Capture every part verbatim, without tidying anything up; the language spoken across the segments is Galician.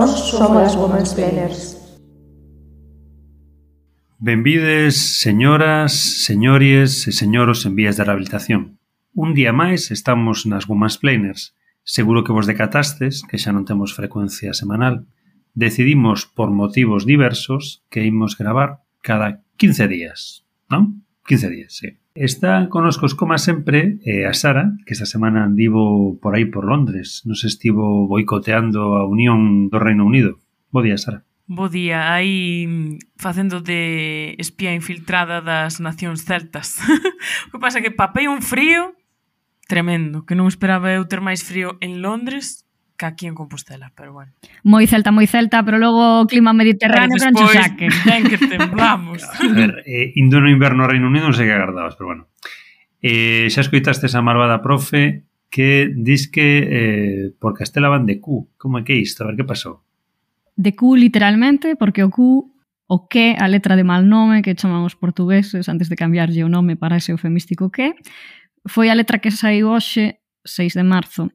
Nós somos as Womansplainers. Benvides, señoras, señores e señoros en vías de rehabilitación. Un día máis estamos nas Womansplainers. Seguro que vos decatastes que xa non temos frecuencia semanal. Decidimos, por motivos diversos, que imos gravar cada quince días, non? quince días, sí. Está conoscos, como sempre, eh, a Sara, que esta semana andivo por aí por Londres. Nos estivo boicoteando a Unión do Reino Unido. Bo día, Sara. Bo día, aí facendo de espía infiltrada das nacións celtas. O que pasa que papei un frío tremendo, que non esperaba eu ter máis frío en Londres que aquí en Compostela, pero bueno. Moi celta, moi celta, pero logo o clima mediterráneo que non cho saque. Ben que temblamos. A ver, eh, indo no inverno ao Reino Unido non sei que agardabas, pero bueno. Eh, xa escoitastes a malvada profe que dis que eh, por Castela van de Q. Como é que é isto? A ver, que pasou? De Q literalmente, porque o Q, o que, a letra de mal nome que chaman os portugueses antes de cambiarlle o nome para ese eufemístico que, foi a letra que saiu hoxe, seis de marzo,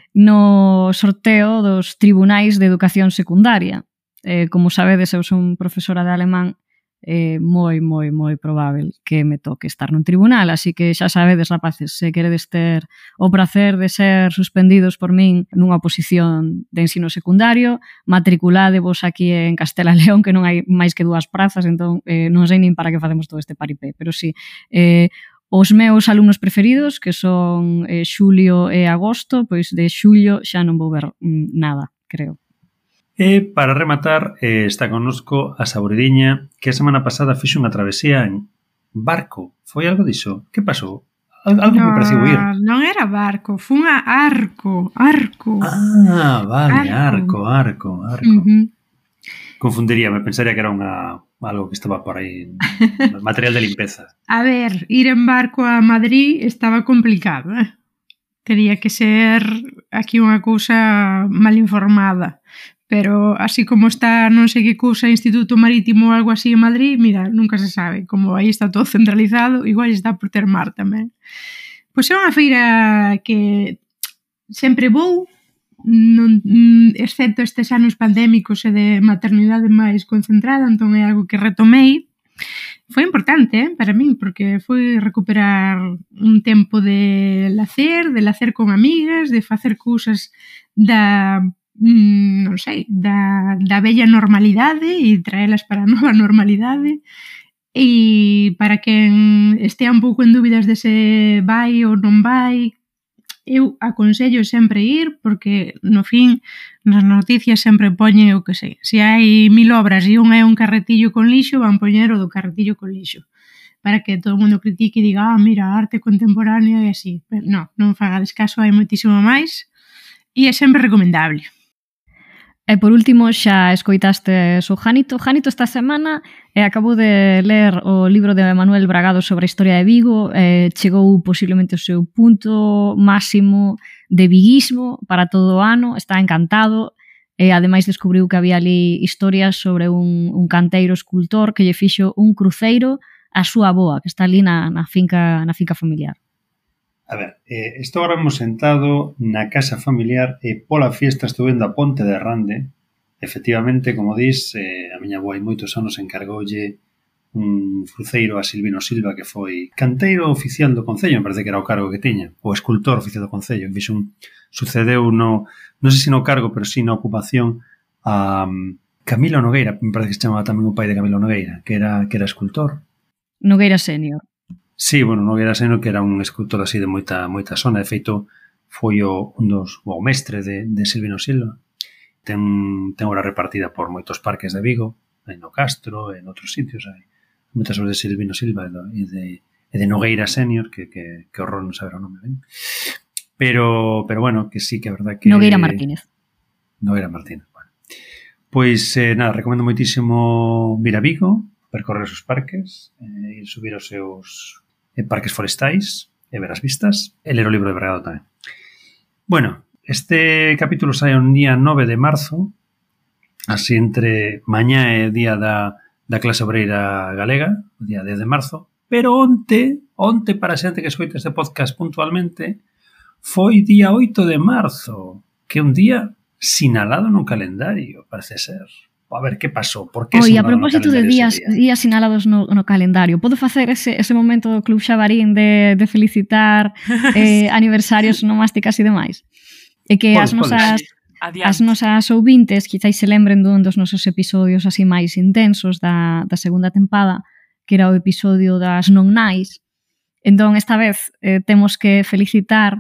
no sorteo dos tribunais de educación secundaria. Eh, como sabedes, eu son profesora de alemán, é eh, moi, moi, moi probável que me toque estar nun tribunal, así que xa sabedes, rapaces, se queredes ter o prazer de ser suspendidos por min nunha oposición de ensino secundario, matriculádevos aquí en Castela e León, que non hai máis que dúas prazas, entón eh, non sei nin para que facemos todo este paripé, pero sí, eh, os meus alumnos preferidos, que son eh, Xulio e Agosto, pois de Xulio xa non vou ver mm, nada, creo. E, para rematar, eh, está connosco a Saborediña, que a semana pasada fixo unha travesía en barco. Foi algo diso? Que pasou? Al algo no, me pareceu ir. Non era barco, foi unha arco, arco. Ah, vale, arco, arco, arco. arco. Uh-huh. Confundiría, me pensaría que era unha algo que estaba por aí, material de limpeza. A ver, ir en barco a Madrid estaba complicado, eh? Tería que ser aquí unha cousa mal informada. Pero así como está non sei que cousa Instituto Marítimo ou algo así en Madrid, mira, nunca se sabe. Como aí está todo centralizado, igual está por ter mar tamén. Pois é unha feira que sempre vou, non, excepto estes anos pandémicos e de maternidade máis concentrada, entón é algo que retomei. Foi importante, eh, para min, porque foi recuperar un tempo de lacer, de lacer con amigas, de facer cousas da... non sei, da, da bella normalidade e traelas para a nova normalidade, e para quen estea un pouco en dúbidas de se vai ou non vai, eu aconsello sempre ir, porque no fin nas noticias sempre poñen, eu que sei, se hai mil obras e un é un carretillo con lixo, van poñer o do carretillo con lixo, para que todo o mundo critique e diga, ah, mira, arte contemporánea e así. Pero non, non fagades caso, hai moitísimo máis e é sempre recomendable. E por último, xa escoitastes o Jánito. Jánito esta semana eh, acabou de ler o libro de Manuel Bragado sobre a historia de Vigo, eh, chegou posiblemente ao seu punto máximo de viguismo para todo o ano, está encantado, e ademais descubriu que había ali historias sobre un, un canteiro escultor que lle fixo un cruceiro a súa avoa, que está ali na, na, finca, na finca familiar. A ver, eh, estou ahora hemos sentado na casa familiar e pola fiesta estou vendo a Ponte de Rande. Efectivamente, como dis, eh, a miña boa hai moitos anos encargoulle un cruceiro a Silvino Silva, que foi canteiro oficial do Concello, me parece que era o cargo que tiña, o escultor oficial do Concello. Fixo un, sucedeu no, non sei se no cargo, pero sí na ocupación a um, Camilo Nogueira, me parece que se chamaba tamén o pai de Camilo Nogueira, que era, que era escultor. Nogueira Senior. Sí, bueno, Nogueira Seno, que era un escultor así de moita moita zona, de feito foi o, un dos, o mestre de, de Silvino Silva. Ten, ten hora repartida por moitos parques de Vigo, en no Castro, en outros sitios, hai moitas obras de Silvino Silva e de, e de Nogueira Senior, que, que, que horror non saber o nome ben. Pero, pero bueno, que sí que é verdad que... Nogueira Martínez. Nogueira Martínez, bueno. Pois, eh, nada, recomendo moitísimo vir a Vigo, percorrer os seus parques, eh, ir subir os seus eh, parques forestais e ver as vistas, e ler o libro de Bragado tamén. Bueno, este capítulo sai un día nove de marzo, así entre mañá e día da, da clase obreira galega, o día dez de marzo, pero onte, onte para a xente que escoita este podcast puntualmente, foi día oito de marzo, que é un día sinalado no calendario, parece ser. A ver, que pasou? Por que Oi, a sinalado no propósito de calendario días, ese día? días sinalados no, no calendario, podo facer ese, ese momento do Club Xabarín de, de felicitar eh, aniversarios, nomásticas e demais? E que Podes, as nosas... Adiante. As nosas ouvintes quizáis se lembren dun dos nosos episodios así máis intensos da, da segunda tempada, que era o episodio das non nais. Entón, esta vez eh, temos que felicitar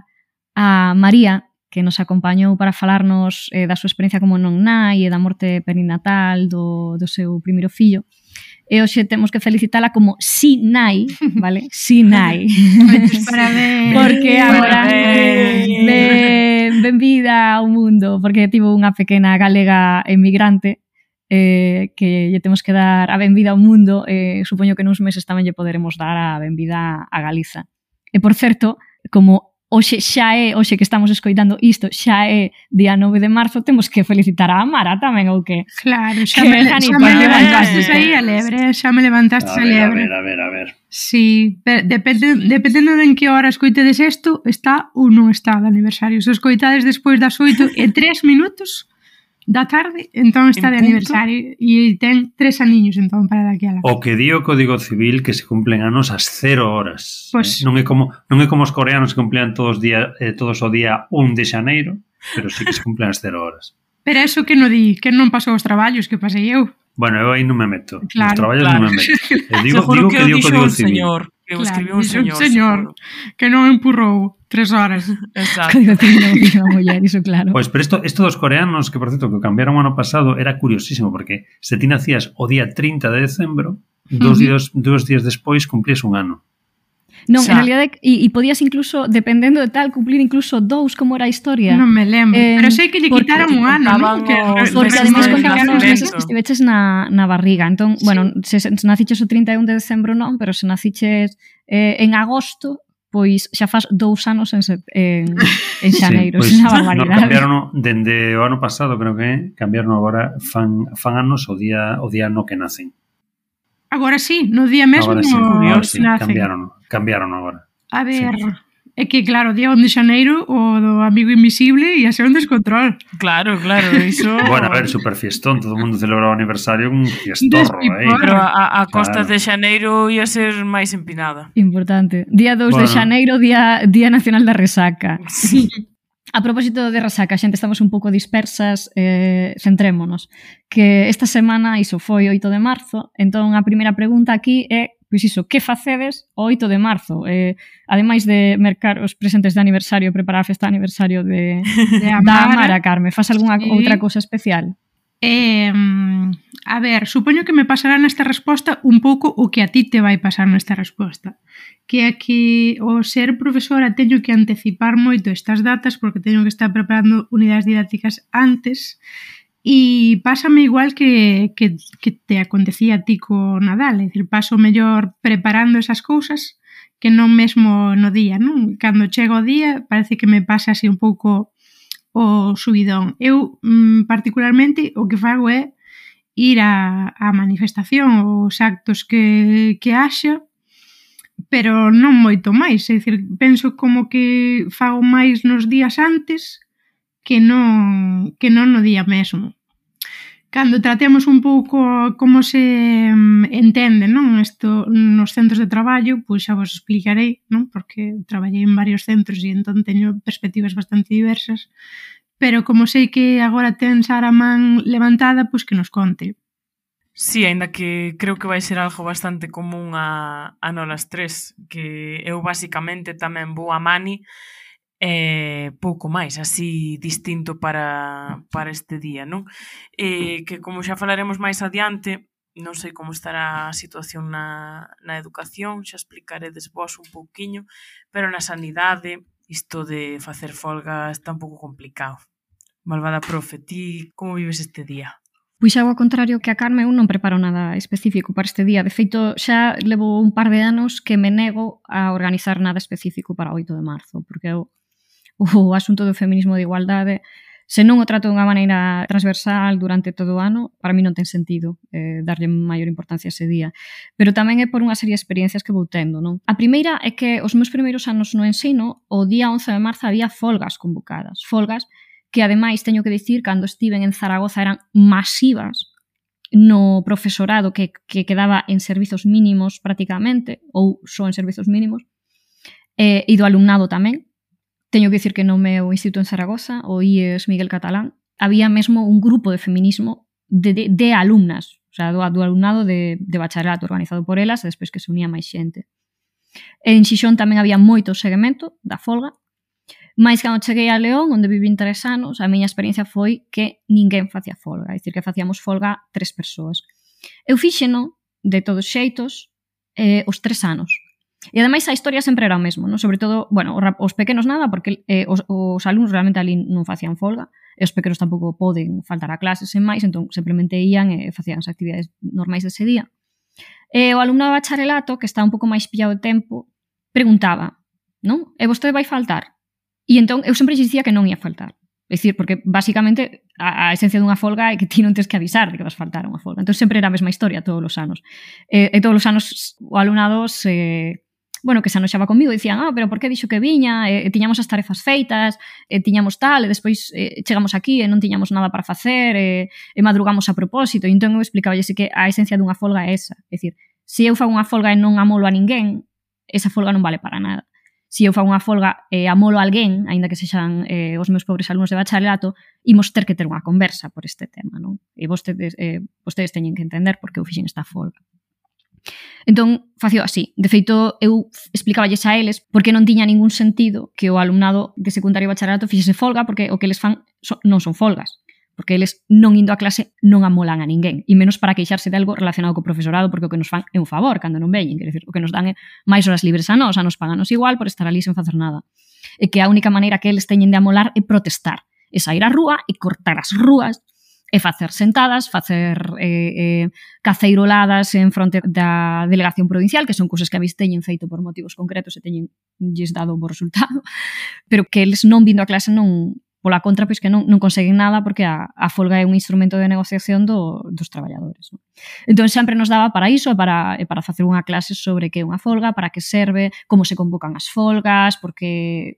a María, que nos acompañou para falarnos eh, da súa experiencia como non nai e da morte perinatal do, do seu primeiro fillo. E hoxe temos que felicitala como si nai, vale? Si nai. Moitos parabéns. Porque agora Parabéns. ben, benvida ao mundo, porque tivo unha pequena galega emigrante eh, que lle temos que dar a benvida ao mundo, eh, supoño que nuns meses tamén lle poderemos dar a benvida a Galiza. E por certo, como hoxe xa é, hoxe que estamos escoitando isto, xa é día nove de marzo, temos que felicitar a Amara tamén, ou que? Claro, xa Que me, Jani, xa me pues, levantastes eh. aí a lebre, xa me levantastes A a ver, a lebre. ver, a ver, a ver. Sí, pero depende, dependendo de en que hora escoitedes isto, está ou non está de aniversario. Se escoitades despois das oito e tres minutos da tarde, entón está En de punto. aniversario e ten tres aniños entón para daquela. O que di o Código Civil que se cumplen anos ás cero horas. Pois- eh? Non é como non é como os coreanos que cumplen todos os día eh, todos o día un de xaneiro, pero sí que se cumplen ás cero horas. Pero eso que non di, que non pasou os traballos, que pasei eu. Bueno, eu aí non me meto. Claro, Os traballos claro. non me meto. Eu digo, Seguro digo que, que o di o dixo Código un Civil. señor, que o escribiu un dixo señor, un señor seguro. que non empurrou tres horas. Exacto. Código civil non dixo a muller, iso claro. Pois, pero isto, isto dos coreanos, que por certo, que cambiaron o ano pasado, era curiosísimo, porque se ti nacías o día trinta de decembro, dos Ujú. días, dos días despois cumplías un ano. Non, Xa. en realidade, e, e podías incluso, dependendo de tal, cumplir incluso dous, como era a historia. Non me lembro, Eh, pero sei que lle porque quitaron un ano, contaban non? Que os Porque meses ademais de contaban os meses nacemento. que estiveches na, na barriga. Entón, Sí. bueno, se, se naciches o trinta e un de decembro non, pero se naciches eh, en agosto, pois xa faz dous anos en, set, en, en xaneiro. Sí, É pois, unha no, barbaridade. cambiaron dende o ano pasado, creo que é, cambiaron agora, fan, fan anos o día o día no que nacen. Agora sí, no día mesmo Agora sí, no agora sí, nacen. cambiaron, cambiaron agora. A ver, é que claro, día un de xaneiro o do amigo invisible ia ser un descontrol. Claro, claro, iso... Bueno, a ver, super fiestón, todo o mundo celebra o aniversario un fiestorro, eh? Despiporre. Pero a, a costa Claro. de xaneiro ia ser máis empinada. Importante. Día dous de Bueno. xaneiro, día, día nacional da resaca. Sí. A propósito de resaca, xente, estamos un pouco dispersas, eh, centrémonos. Que esta semana, iso foi oito de marzo, entón a primeira pregunta aquí é, pois iso, que facedes o oito de marzo? Eh, ademais de mercar os presentes de aniversario, preparar a festa de aniversario de, De da Amara. Amara, Carme, faz algunha Sí. outra cousa especial? Eh, a ver, supoño que me pasará nesta resposta un pouco o que a ti te vai pasar nesta resposta. Que é que o ser profesora teño que anticipar moito estas datas porque teño que estar preparando unidades didácticas antes e pásame igual que, que, que te acontecía a ti co Nadal, é dicir, paso mellor preparando esas cousas que non mesmo no día, non? Cando chega o día parece que me pasa así un pouco o subidón. Eu, mm, particularmente, o que fago é ir á, á manifestación, os actos que, que haxa, pero non moito máis. É dicir, penso como que fago máis nos días antes que non, que non no día mesmo. Cando tratemos un pouco como se mm, entende, non, isto nos centros de traballo, pois xa vos explicarei, non, porque traballei en varios centros e entón teño perspectivas bastante diversas, pero como sei que agora ten Sara a man levantada, pois que nos conte. Sí, aínda que creo que vai ser algo bastante común a, a nolas tres, que eu basicamente tamén vou a Mani e pouco máis, así distinto para, para este día, non? E que como xa falaremos máis adiante, non sei como estará a situación na, na educación, xa explicaredes vos un pouquiño, pero na sanidade, isto de facer folga está un pouco complicado. Malvada profe, ti como vives este día? Pois ao contrario que a Carme, eu non preparo nada específico para este día. De feito, xa levo un par de anos que me nego a organizar nada específico para o oito de marzo, porque eu, o asunto do feminismo de igualdade, se non o trato dunha maneira transversal durante todo o ano, para mí non ten sentido eh, darlle maior importancia a ese día. Pero tamén é por unha serie de experiencias que vou tendo, non? A primeira é que os meus primeiros anos no ensino, o día once de marzo había folgas convocadas. Folgas que ademais teño que dicir, cando estiven en Zaragoza eran masivas no profesorado que, que quedaba en servizos mínimos prácticamente, ou só en servizos mínimos, eh, e do alumnado tamén. Teño que dicir que no meu instituto en Zaragoza, o I E S Miguel Catalán, había mesmo un grupo de feminismo de, de, de alumnas, o sea, do, do alumnado de, de bacharelato organizado por elas, e despois que se unía máis xente. En Xixón tamén había moito seguimento da folga, mais cando cheguei a León, onde vivín tres anos, a miña experiencia foi que ninguén facía folga, é dicir, que facíamos folga tres persoas. Eu fíxeno, de todos xeitos, eh, os tres anos. E ademais a historia sempre era o mesmo, non? Sobre todo, bueno, os pequenos nada, porque eh, os, os alumnos realmente ali non facían folga, e os pequenos tampouco poden faltar a clases en máis, entón simplemente ían e facían as actividades normais dese día. E o alumnado de bacharelato, que está un pouco máis pillado de tempo, preguntaba, non? E vostede vai faltar? E entón eu sempre dicía que non ia faltar. É dicir, porque basicamente a, a esencia dunha folga é que ti non tens que avisar de que vas faltar a unha folga. Entón sempre era a mesma historia todos os anos. E, e todos os anos o alumnado se... bueno, que se anoxaba comigo e dicían, ah, pero por que dixo que viña? E, e tiñamos as tarefas feitas, e tiñamos tal, e despois e, chegamos aquí e non tiñamos nada para facer, e, e madrugamos a propósito. E entón eu explicaba que a esencia dunha folga é esa. É dicir, se eu fago unha folga e non amolo a ninguén, esa folga non vale para nada. Se eu fago unha folga e amolo a alguén, aínda que sexan eh, os meus pobres alumnos de bacharelato, imos ter que ter unha conversa por este tema, non? E vostedes, eh, vostedes teñen que entender por que eu fixen esta folga. Entón, facía así. De feito, eu explicaballes a eles porque non tiña ningún sentido que o alumnado de secundario e bacharelato fixese folga, porque o que eles fan so, non son folgas. Porque eles non indo a clase non amolan a ninguén, e menos para queixarse de algo relacionado co profesorado, porque o que nos fan é un favor cando non veñen, quer dizer, o que nos dan é máis horas libres a nós, a nos paganos igual por estar ali sen facer nada. E que a única maneira que eles teñen de amolar é protestar, é sair á rúa e cortar as rúas, e facer sentadas, facer eh, eh, caceiroladas en fronte da delegación provincial, que son cousas que a veces teñen feito por motivos concretos e teñen lles dado un bo resultado, pero que eles non vindo a clase non... pola contra, pois que non, non conseguen nada porque a, a folga é un instrumento de negociación do, dos traballadores. Non? Entón, sempre nos daba para iso, para, para facer unha clase sobre que é unha folga, para que serve, como se convocan as folgas, porque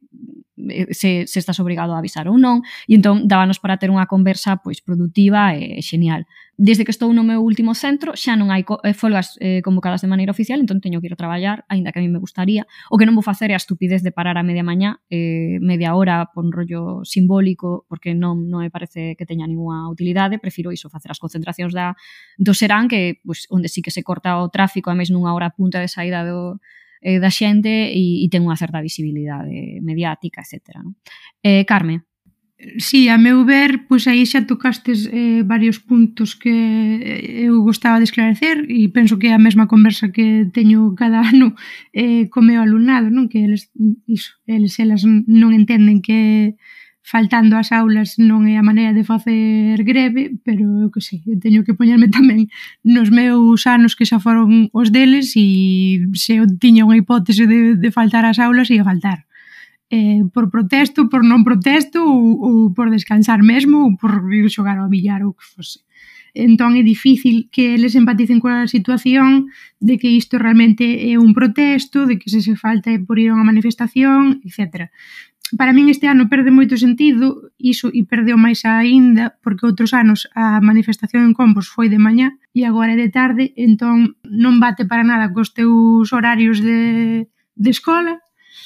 se, se estás obrigado a avisar ou non, e entón dábanos para ter unha conversa pois produtiva e genial. Desde que estou no meu último centro xa non hai folgas eh, convocadas de maneira oficial, entón teño que ir a traballar, aínda que a mí me gustaría. O que non vou facer é a estupidez de parar a media mañá, eh, media hora por un rollo simbólico, porque non, non me parece que teña ninguna utilidade. Prefiro iso, facer as concentracións da, do Serán, que pues, onde sí que se corta o tráfico, a mes nunha hora punta de saída do, eh, da xente, e, e ten unha certa visibilidade mediática, etcétera. Non? Eh, Carme. Sí, a meu ver, pois aí xa tocastes eh, varios puntos que eu gostaba de esclarecer, e penso que é a mesma conversa que teño cada ano eh, co meu alumnado, non? Que eles, iso, eles elas non entenden que faltando ás aulas non é a maneira de facer greve, pero eu que sei, eu teño que poñerme tamén nos meus anos que xa foron os deles, e se eu tiña unha hipótese de, de faltar ás aulas, ia faltar. Eh, por protesto, por non protesto, ou, ou por descansar mesmo, ou por ir xogar ao billar ou que fose. Entón é difícil que eles empaticen coa situación de que isto realmente é un protesto, de que se se falta é por ir a unha manifestación, etcétera. Para min este ano perde moito sentido iso, e perdeu máis aínda porque outros anos a manifestación en Compos foi de mañá e agora é de tarde, entón non bate para nada cos teus horarios de, de escola.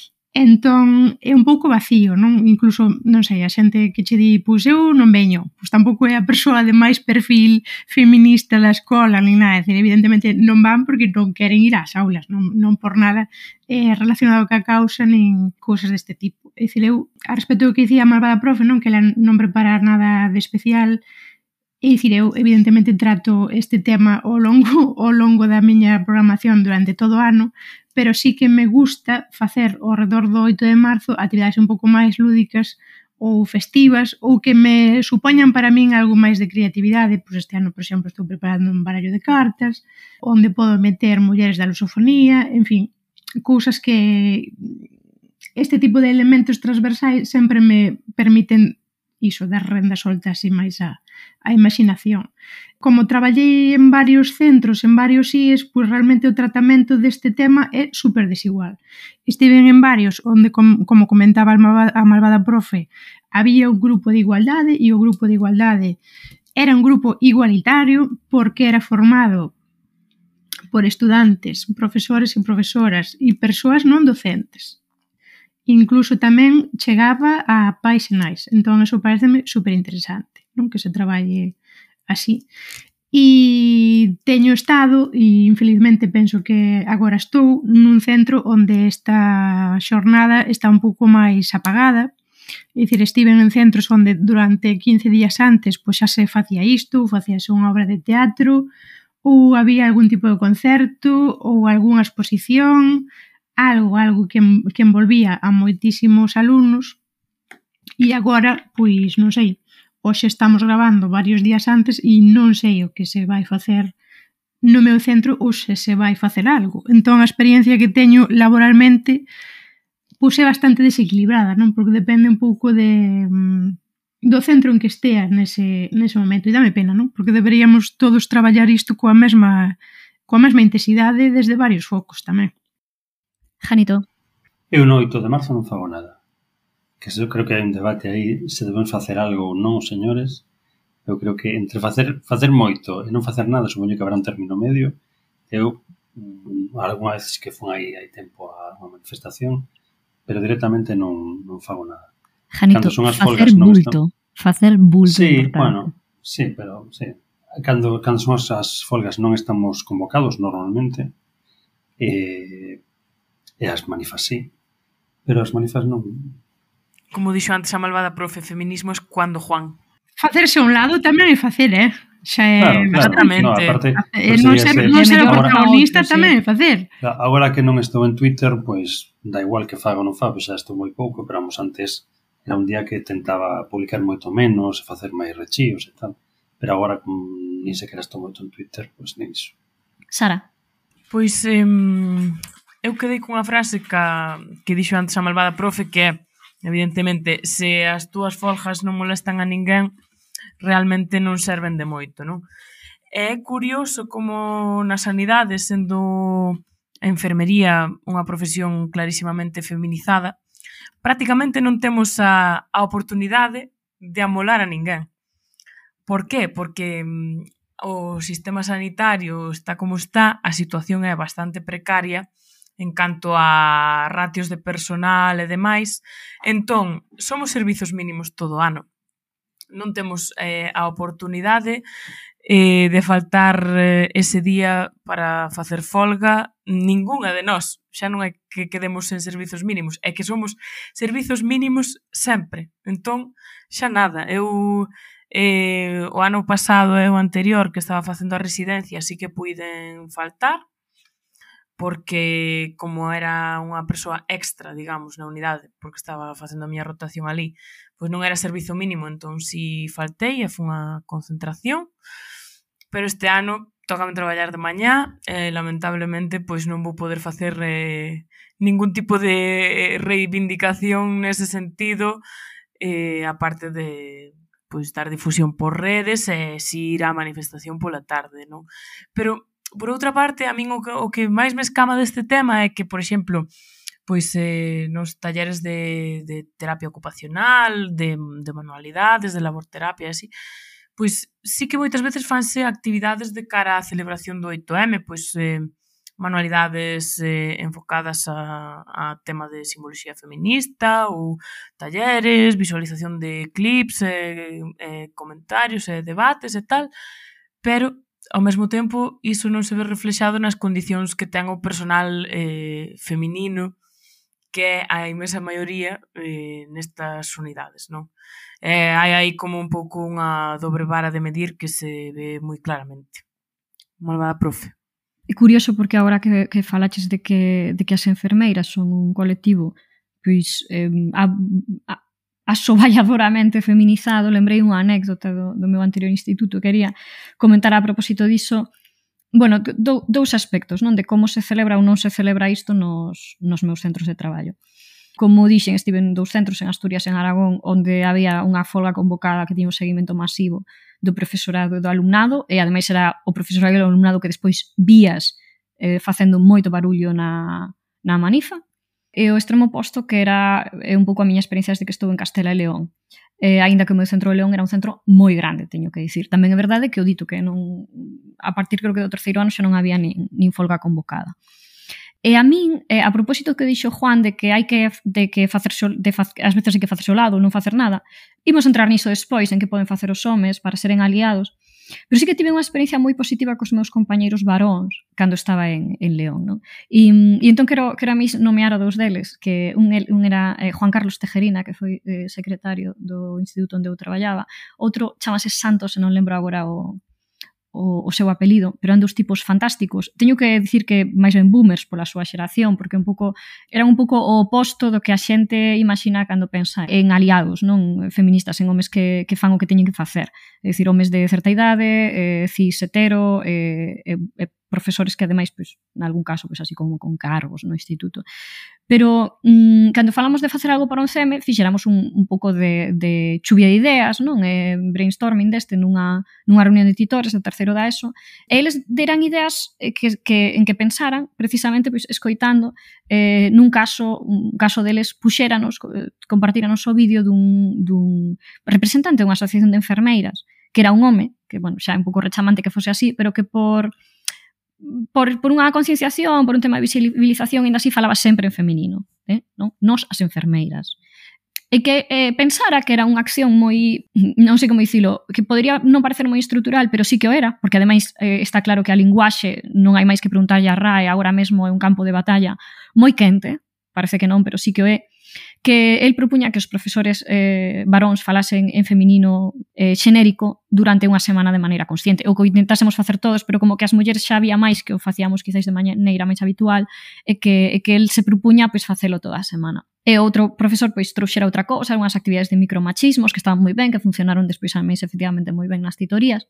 Entón, é un pouco vacío, non? Incluso, non sei, a xente que che di, pois eu non veño, pois tampouco é a persoa de máis perfil feminista da escola, nin nada, é dicir, evidentemente non van porque non queren ir ás aulas, non, non por nada é relacionado ca causa nin cousas deste tipo. É dicir, eu, a respecto do que dicía a malvada profe, non? Que ela non preparar nada de especial, é dicir, eu evidentemente trato este tema ao longo, ao longo da miña programación durante todo o ano, pero sí que me gusta facer ao redor do oito de marzo actividades un pouco máis lúdicas ou festivas, ou que me supoñan para min algo máis de creatividade. Pois este ano, por exemplo, estou preparando un barallo de cartas, onde podo meter mulleres da lusofonía, en fin, cousas que este tipo de elementos transversais sempre me permiten iso, dar renda solta así máis a, a imaginación. Como traballei en varios centros, en varios I E S, pois realmente o tratamento deste tema é super desigual. Estiven en varios onde, como comentaba a malvada profe, había un grupo de igualdade e o grupo de igualdade era un grupo igualitario porque era formado por estudantes, profesores e profesoras e persoas non docentes. Incluso tamén chegaba a pais e nais. Entón, eso pareceme super interesante, non? Que se traballe así. E teño estado, e infelizmente penso que agora estou, nun centro onde esta xornada está un pouco máis apagada. É dicir, estiven en centros onde durante quince días antes pois xa se facía isto, facíase unha obra de teatro, ou había algún tipo de concerto, ou algunha exposición, algo, algo que, que envolvía a moitísimos alumnos. E agora, pois, non sei, hoxe estamos grabando varios días antes e non sei o que se vai facer no meu centro ou se se vai facer algo. Entón, a experiencia que teño laboralmente pois é bastante desequilibrada, non? Porque depende un pouco de, do centro en que estea nese, nese momento. E dame pena, non? Porque deberíamos todos traballar isto coa mesma, coa mesma intensidade desde varios focos tamén. Janito. Eu no oito de marzo non fago nada. Que eu creo que hai un debate aí se debemos facer algo ou non, señores. Eu creo que entre facer facer moito e non facer nada, supoño que habrá un término medio. Eu, algunha vez que fun aí hai tempo a unha manifestación, pero directamente non, non fago nada. Janito, facer bulto. Están... Facer bulto sí, importante. Bueno, sí, pero sí. Cando, cando son as folgas non estamos convocados normalmente, e, e as manifas sí, pero as manifas non... Como dixo antes a malvada profe, feminismo é cuando Juan. Facerse a un lado tamén é facer, eh? Xa é... Claro, claro. Exactamente. No, aparte, eh, non ser, ser, non ser o protagonista outro, tamén é facer. Agora que non estou en Twitter, pois da igual que faga ou non faga, xa estou moi pouco, pero vamos, antes era un día que tentaba publicar moito menos, facer máis rechíos e tal. Pero agora, como nin sequera estou moito en Twitter, pois nin iso. Sara? Pois, eh, eu quedei cunha frase que, que dixo antes a malvada profe, que é, evidentemente, se as túas folgas non molestan a ninguén, realmente non serven de moito, non? É curioso como na sanidade, sendo a enfermería unha profesión clarísimamente feminizada, prácticamente non temos a, a oportunidade de amolar a ninguén. Por qué? Porque o sistema sanitario está como está, a situación é bastante precaria en canto a ratios de personal e demais. Entón, somos servizos mínimos todo o ano. Non temos eh, a oportunidade eh, de faltar eh, ese día para facer folga ningunha de nós. Xa non é que quedemos en servizos mínimos, é que somos servizos mínimos sempre. Entón, xa nada. Eu, eh, o ano pasado e o anterior que estaba facendo a residencia, así que puiden faltar, porque como era unha persoa extra, digamos, na unidade, porque estaba facendo a miña rotación ali, pois non era servizo mínimo, entón si faltei e foi unha concentración, pero este ano tócame traballar de mañá e lamentablemente pois non vou poder facer eh, ningún tipo de reivindicación nese sentido, eh, aparte de pois dar difusión por redes e si ir á manifestación pola tarde, non? Pero por outra parte, a min o que, o que máis me escama deste tema é que, por exemplo, pois eh, nos talleres de, de terapia ocupacional, de, de manualidades, de laborterapia, así, pois sí que moitas veces fanse actividades de cara á celebración do oito eme, pois eh, manualidades eh, enfocadas a, a tema de simboloxía feminista ou talleres, visualización de clips, eh, eh, comentarios e eh, debates e tal, pero ao mesmo tempo, iso non se ve reflexado nas condicións que ten o personal eh, feminino, que é a inmensa maioría eh, nestas unidades, non? Eh, hai aí como un pouco unha dobre vara de medir que se ve moi claramente. Malvada profe. É curioso porque agora que, que falaches de que, de que as enfermeiras son un colectivo pois eh, a, a, asoballadoramente feminizado, lembrei unha anécdota do, do meu anterior instituto, quería comentar a propósito diso, bueno, do, dous aspectos, non? De como se celebra ou non se celebra isto nos, nos meus centros de traballo. Como dixen, estive en dous centros en Asturias e en Aragón onde había unha folga convocada que tiña un seguimento masivo do profesorado e do alumnado, e ademais era o profesorado e o alumnado que despois vías eh, facendo moito barullo na, na manifa. E o extremo oposto, que era é un pouco a miña experiencia desde que estou en Castela e León. Eh, aínda que o meu centro de León era un centro moi grande, teño que dicir. Tamén é verdade que o dito que non, a partir creo que do terceiro ano xa non había nin, nin folga convocada. E a min, eh, a propósito que dixo Juan de que hai que de que facer sol, de fa, ás veces hai que facer solado, non facer nada, imos entrar niso despois, en que poden facer os homes para seren aliados. Pero sí que tive unha experiencia moi positiva cos meus compañeiros varóns cando estaba en, en León, non? E, e entón quero, quero a mí nomear a dous deles, que un, un era eh, Juan Carlos Tejerina, que foi eh, secretario do instituto onde eu traballaba, outro chamase Santos, e non lembro agora o, o, o seu apelido, pero eran dos tipos fantásticos. Teño que dicir que máis ben boomers pola súa xeración, porque un pouco eran un pouco o oposto do que a xente imagina cando pensa en aliados, non feministas, en homes que, que fan o que teñen que facer. É dicir, homes de certa idade, eh, cis hetero, eh, eh, eh, profesores que ademais, pois, en algún caso, pois, así como con cargos no instituto. Pero, mmm, cando falamos de facer algo para un CEME, fixéramos un, un pouco de, de chuvia de ideas, non? Eh, brainstorming deste nunha, nunha reunión de titores de terceiro da ESO, e eles deran ideas que, que, en que pensaran, precisamente, pois, escoitando, eh, nun caso, un caso deles, puxéranos, compartíranos o vídeo dun, dun representante dunha asociación de enfermeiras, que era un home, que, bueno, xa é un pouco rechamante que fose así, pero que por... Por, por unha concienciación, por un tema de visibilización, ainda así falaba sempre en feminino, eh? Non? Nos as enfermeiras. E que eh, pensara que era unha acción moi, non sei como dicilo, que podría non parecer moi estrutural, pero sí que o era, porque ademais eh, está claro que a linguaxe non hai máis que preguntarlle a R A E, agora mesmo é un campo de batalla moi quente, parece que non, pero sí que o é, que el propuña que os profesores eh, varóns falasen en feminino eh, xenérico durante unha semana de maneira consciente, ou que o intentásemos facer todos, pero como que as mulleres xa había máis que o facíamos quizáis de maneira máis habitual, e que, e que el se propuña pois, facelo toda a semana. E outro profesor pois trouxera outra cousa, unhas actividades de micromachismos que estaban moi ben, que funcionaron despois a mes efectivamente moi ben nas titorías.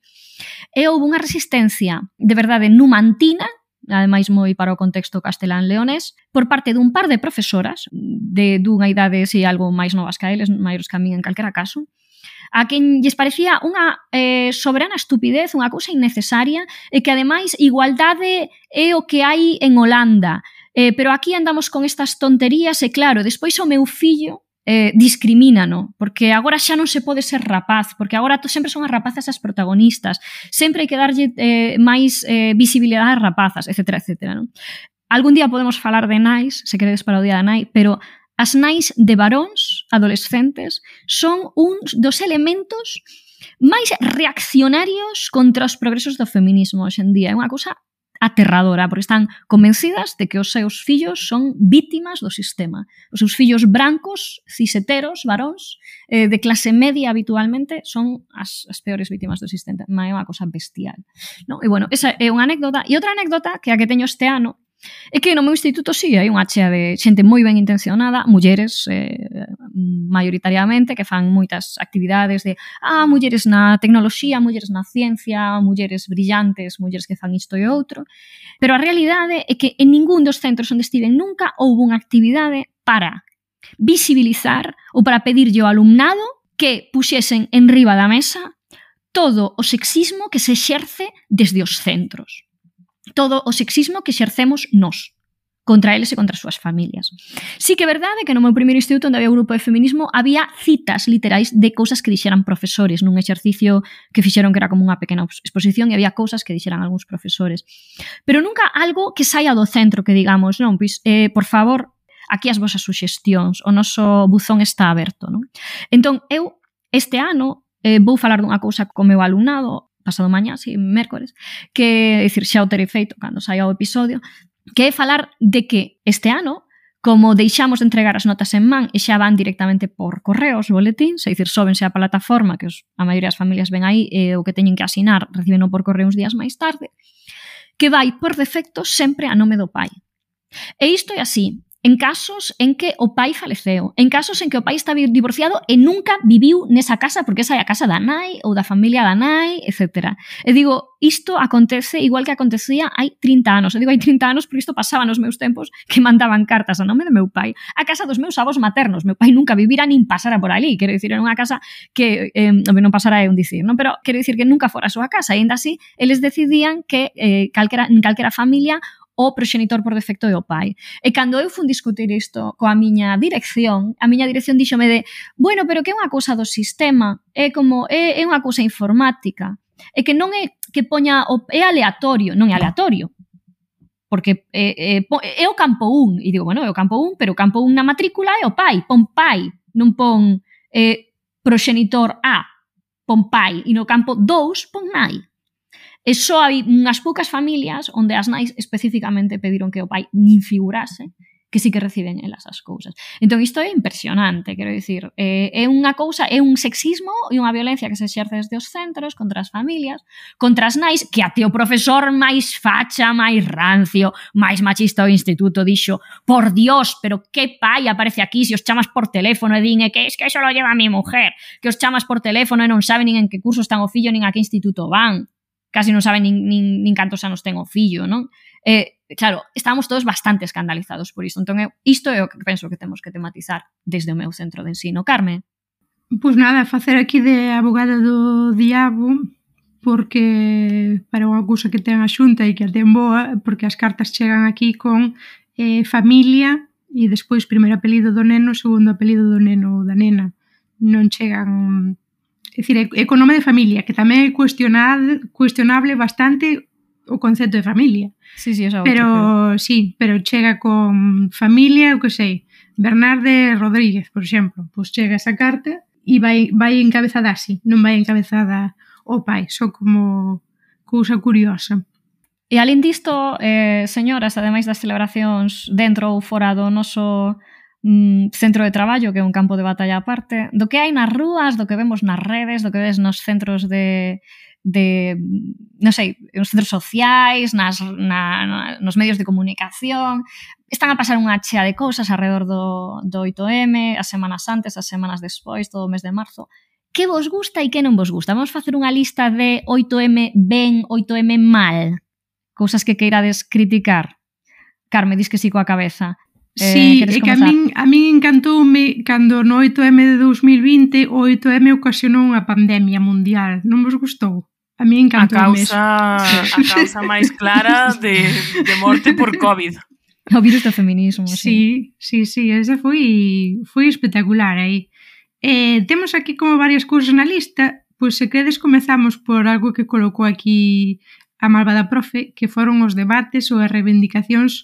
E houve unha resistencia de verdade numantina, ademais moi para o contexto castelán-leonés, por parte dun par de profesoras de dunha idade si algo máis novas que a eles, maiores que a min en calquera caso, a quen lles parecía unha eh, soberana estupidez, unha cousa innecesaria, e que ademais igualdade é o que hai en Holanda, eh, pero aquí andamos con estas tonterías e claro, despois o meu fillo eh, discrimínano, porque agora xa non se pode ser rapaz, porque agora sempre son as rapazas as protagonistas, sempre hai que darlle eh, máis eh, visibilidade ás rapazas, etcétera, etcétera, non? Algún día podemos falar de nais, se queredes para o día da nai, pero as nais de varóns adolescentes son un dos elementos máis reaccionarios contra os progresos do feminismo hoxe en día. É unha cousa aterradora, porque están convencidas de que os seus fillos son vítimas do sistema. Os seus fillos brancos, ciseteros, varóns, eh, de clase media habitualmente, son as, as peores vítimas do sistema. É unha cosa bestial. No? E, bueno, esa é unha anécdota. E outra anécdota, que a que teño este ano, é que no meu instituto sí hai unha chea de xente moi ben intencionada, mulleres eh, maioritariamente, que fan moitas actividades de ah, mulleres na tecnoloxía, mulleres na ciencia, mulleres brillantes, mulleres que fan isto e outro, pero a realidade é que en ningún dos centros onde estiven nunca houve unha actividade para visibilizar ou para pedirlle ao alumnado que puxesen en riba da mesa todo o sexismo que se exerce desde os centros. Todo o sexismo que exercemos nós contra eles e contra as súas familias. Sí que é verdade que no meu primeiro instituto onde había un grupo de feminismo había citas literais de cousas que dixeran profesores nun exercicio que fixeron que era como unha pequena exposición e había cousas que dixeran algúns profesores. Pero nunca algo que saia do centro que digamos, non, pois, eh, por favor, aquí as vosas suxestións, o noso buzón está aberto, non? Entón, eu este ano eh, vou falar dunha cousa co meu alumnado pasado mañá, si, mércores, que, é dicir, xa o terei feito cando saia o episodio, que é falar de que este ano, como deixamos de entregar as notas en man e xa van directamente por correos, boletíns, é dicir, sóbense a plataforma, que os, a maioría das familias ven aí, e o que teñen que asinar reciben por correo uns días máis tarde, que vai por defecto sempre a nome do pai. E isto é así. en casos en que o pai faleceu, en casos en que o pai está divorciado e nunca viviu nesa casa porque esa é a casa da nai ou da familia da nai, etcétera. E digo, isto acontece igual que acontecía hai trinta anos. E digo hai trinta anos porque isto pasaba nos meus tempos que mandaban cartas a nome do meu pai a casa dos meus avós maternos. Meu pai nunca vivira nin pasara por ali. Quero dicir, era unha casa que eh, non pasara é un dicir, non? Pero quero dicir que nunca fora a súa casa. E ainda así, eles decidían que eh, calquera, en calquera familia o proxenitor por defecto é o pai. E cando eu fun discutir isto coa miña dirección, a miña dirección díxome de, bueno, pero que é unha cousa do sistema, é como é, é unha cousa informática, e que non é que poña o, é aleatorio, non é aleatorio. Porque é, é, é o campo un, e digo, bueno, é o campo un, pero o campo un na matrícula é o pai, pon pai, non pon eh, proxenitor A, pon pai, e no campo dous pon nai. E só hai unhas poucas familias onde as nais especificamente pediron que o pai nin figurase, que sí que reciben elas as cousas. Entón, isto é impresionante, quero dicir, é, é unha cousa, é un sexismo e unha violencia que se exerce desde os centros contra as familias, contra as nais, que até o profesor máis facha, máis rancio, máis machista do instituto dixo, por Dios, pero que pai aparece aquí se os chamas por teléfono e din, é que es que eso lo lleva a mi mujer, que os chamas por teléfono e non saben nin en que curso están o fillo nin a que instituto van. Casi non saben nin, nin, nin cantos anos ten o fillo, non? Eh, claro, estábamos todos bastante escandalizados por isto. Entón, eu, isto é o que penso que temos que tematizar desde o meu centro de ensino. Carme? Pois nada, facer aquí de abogada do diabo, porque para unha cousa que ten a xunta e que a ten boa, porque as cartas chegan aquí con eh, familia e despois primeiro apelido do neno, segundo apelido do neno ou da nena. Non chegan... É dicir, é co nome de familia, que tamén é cuestionable, cuestionable bastante o concepto de familia. Sí, sí, esa pero, outra, pero sí, pero chega con familia, o que sei, Bernarde Rodríguez, por exemplo, pois chega esa carta e vai, vai encabezada así, non vai encabezada o pai, só como cousa curiosa. E alén disto, eh, señoras, ademais das celebracións dentro ou fora do noso centro de traballo, que é un campo de batalla aparte, do que hai nas rúas, do que vemos nas redes, do que ves nos centros de, de non sei, nos centros sociais, nas, na, na, nos medios de comunicación. Están a pasar unha chea de cousas alrededor do, do oito eme, as semanas antes, as semanas despois, todo o mes de marzo. Que vos gusta e que non vos gusta? Vamos facer unha lista de oito eme ben, oito eme mal. Cousas que queirades criticar. Carme, dis que sí coa cabeza. Sí, eh, é que a min, a min encantoume cando no oito eme de dos mil vinte o oito eme ocasionou unha pandemia mundial. Non vos gustou? A min encantoume a causa, a causa máis clara de, de morte por COVID. O virus do feminismo. Sí, sí, sí, esa foi, foi espectacular aí. Eh, temos aquí como varias cousas na lista, pois se queredes comezamos por algo que colocou aquí a malvada profe, que foron os debates ou as reivindicacións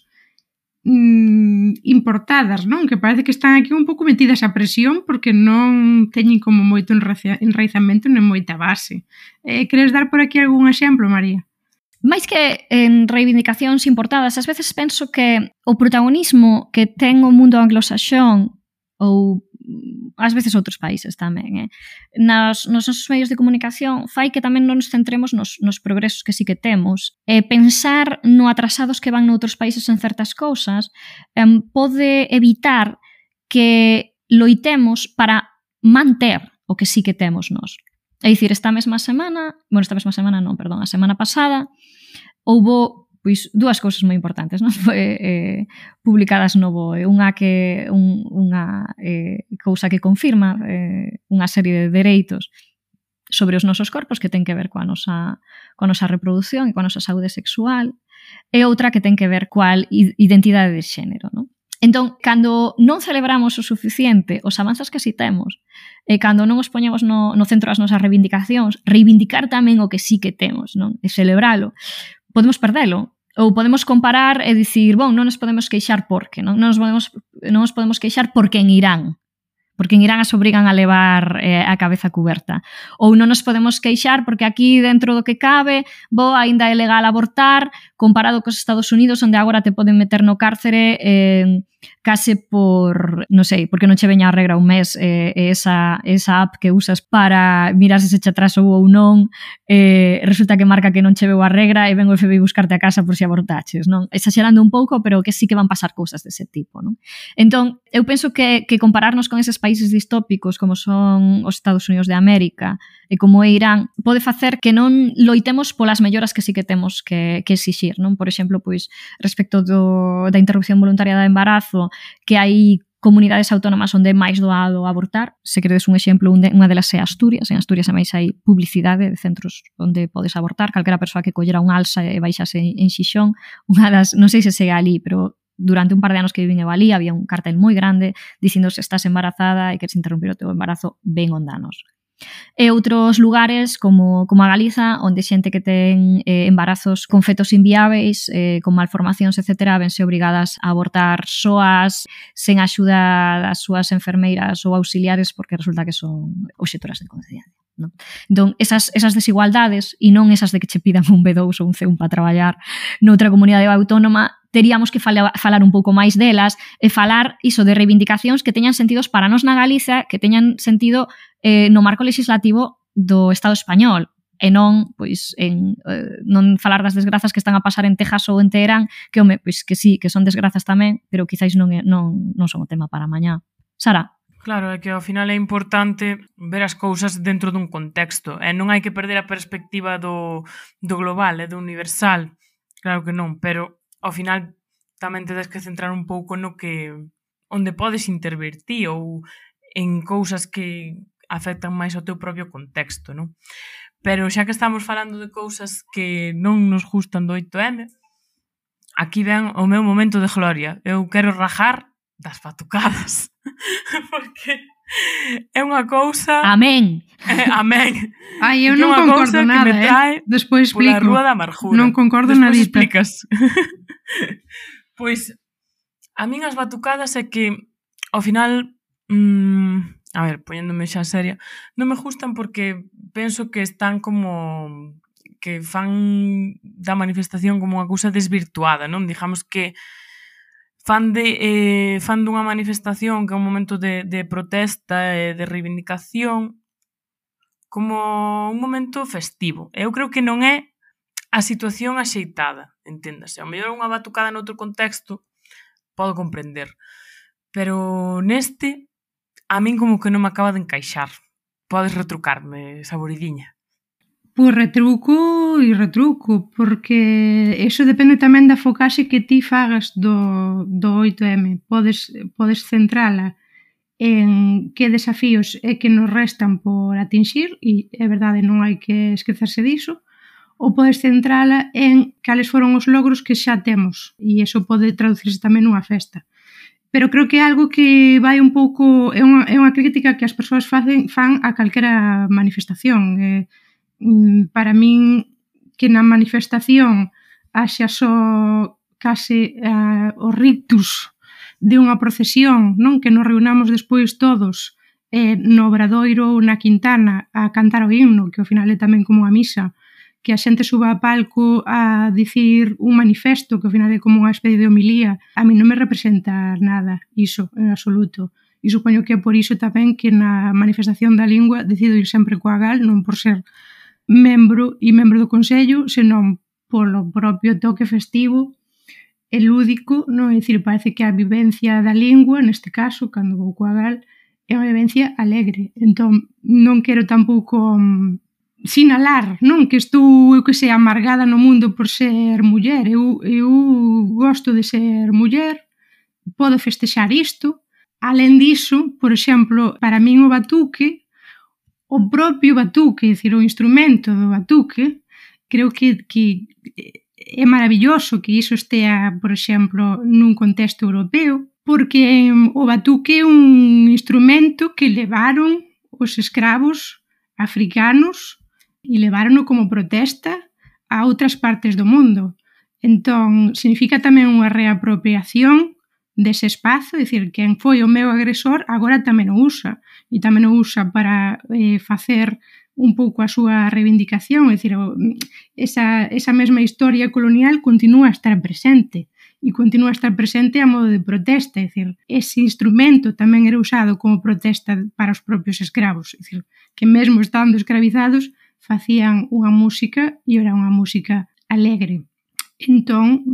importadas, non? Que parece que están aquí un pouco metidas a presión porque non teñen como moito enraizamento nem moita base. Eh, queres dar por aquí algún exemplo, María? Mais que en reivindicacións importadas, ás veces penso que o protagonismo que ten o mundo anglosaxón ou ás veces outros países tamén, eh? Nas, nos nosos medios de comunicación fai que tamén non nos centremos nos, nos progresos que sí que temos. E pensar no atrasados que van noutros países en certas cousas eh, pode evitar que loitemos para manter o que sí que temos nós. É dicir, esta mesma semana, bueno, esta mesma semana non, perdón, a semana pasada, houbo pois dúas cousas moi importantes, non? Foi eh, publicadas no B O E, unha que un, unha eh, cousa que confirma eh, unha serie de dereitos sobre os nosos corpos que ten que ver coa nosa, coa nosa reproducción e coa nosa saúde sexual, e outra que ten que ver coa identidade de xénero, non? Entón, cando non celebramos o suficiente os avanzos que si temos, e cando non os poñemos no, no centro das nosas reivindicacións, reivindicar tamén o que sí que temos, non? E celebralo, podemos perdelo. Ou podemos comparar e dicir, bon, non nos podemos queixar porque, non, non, nos, podemos, non nos podemos queixar porque en Irán, porque en Irán as obrigan a levar eh, a cabeza cuberta. Ou non nos podemos queixar porque aquí dentro do que cabe, bo, ainda é legal abortar, comparado cos Estados Unidos, onde agora te poden meter no cárcere eh, case por, non sei, porque non che veña a regra un mes e eh, esa, esa app que usas para mirar se se che atrasou ou non, eh, resulta que marca que non che veu a regra e vengo o F B I buscarte a casa por si abortaches, non? Exagerando un pouco, pero que sí que van pasar cousas dese tipo, non? Entón, eu penso que, que compararnos con eses países distópicos como son os Estados Unidos de América e como é Irán, pode facer que non loitemos polas melloras que sí que temos que, que exixir, non? Por exemplo, pois, respecto do, da interrupción voluntaria do embarazo, que hai comunidades autónomas onde é máis doado abortar. Se queredes un exemplo, unha delas é Asturias. En Asturias a máis hai publicidade de centros onde podes abortar. Calquera persoa que collera un alza e baixase en Xixón, unha das, non sei se segue ali, pero durante un par de anos que vivín eu ali había un cartel moi grande dicindo se estás embarazada e queres interrumpir o teu embarazo, ven ondanos. E outros lugares como, como a Galiza, onde xente que ten eh, embarazos con fetos inviáveis, eh, con malformacións, etcétera, vense obrigadas a abortar soas, sen axuda das súas enfermeiras ou auxiliares, porque resulta que son obxectoras de conciencia, non? Entón, esas, esas desigualdades, e non esas de que che pidan un B dous ou un C un para traballar noutra comunidade autónoma, teríamos que falar, falar un pouco máis delas e falar iso de reivindicacións que teñan sentidos para nós na Galiza, que teñan sentido eh, no marco legislativo do Estado español e non, pois, en, eh, non falar das desgrazas que están a pasar en Texas ou en Teherán, que, home, pois, que sí, que son desgrazas tamén, pero quizáis non, é, non, non son o tema para mañá. Sara? Claro, é que ao final é importante ver as cousas dentro dun contexto, e non hai que perder a perspectiva do, do global e do universal, claro que non, pero ao final tamén te des que centrar un pouco no que onde podes intervir ti ou en cousas que afectan máis ao teu propio contexto, non? Pero xa que estamos falando de cousas que non nos gustan do oito eme, aquí ven o meu momento de gloria. Eu quero rajar das batucadas, porque é unha cousa... Amén! Eh, amén! Ai, eu non concordo nada, eh? Despois explico. Pola rúa da amargura. Non concordo Despois nadita. explicas. Pois, a min as batucadas é que, ao final, mmm, a ver, poñéndome xa seria, non me gustan porque penso que están como que fan da manifestación como unha cousa desvirtuada, non? Digamos que fan de eh, fan dunha manifestación que é un momento de, de protesta e de reivindicación como un momento festivo. Eu creo que non é a situación axeitada, enténdase. Ao mellor unha batucada noutro contexto podo comprender, pero neste a min como que non me acaba de encaixar. Podes retrucarme, saboridiña. Pois retruco e retruco, porque eso depende tamén da focaxe que ti fagas do, do oito eme. Podes, podes centrala en que desafíos é que nos restan por atinxir, e é verdade, non hai que esquecerse diso, ou podes centrala en cales foron os logros que xa temos, e iso pode traducirse tamén nunha festa. Pero creo que é algo que vai un pouco... É unha, é unha crítica que as persoas facen, fan a calquera manifestación. Eh, para min, que na manifestación haxa só case uh, os ritus de unha procesión, non? Que nos reunamos despois todos eh, no Obradoiro ou na Quintana a cantar o himno, que ao final é tamén como a misa, que a xente suba a palco a dicir un manifesto, que ao final é como unha especie de homilía, a mí non me representa nada iso, en absoluto. E supoño que é por iso tamén que na manifestación da lingua decido ir sempre coa gal, non por ser membro e membro do Consello, senón polo propio toque festivo e lúdico, non? É dicir, parece que a vivencia da lingua, neste caso, cando vou coa gal, é unha vivencia alegre. Entón, non quero tampouco sinalar, non? Que estou, eu que sei, amargada no mundo por ser muller. Eu, eu gosto de ser muller, podo festexar isto. Alén diso, por exemplo, para min o batuque, o propio batuque, é dicir, o instrumento do batuque, creo que, que é maravilloso que iso estea, por exemplo, nun contexto europeo, porque o batuque é un instrumento que levaron os escravos africanos e levárono como protesta a outras partes do mundo. Entón, significa tamén unha reapropiación dese espazo, é dicir, quen foi o meu agresor agora tamén o usa, e tamén o usa para eh, facer un pouco a súa reivindicación, é dicir, esa, esa mesma historia colonial continúa a estar presente, e continúa a estar presente a modo de protesta, é dicir, ese instrumento tamén era usado como protesta para os propios escravos, é dicir, que mesmo estando escravizados facían unha música e era unha música alegre. Entón,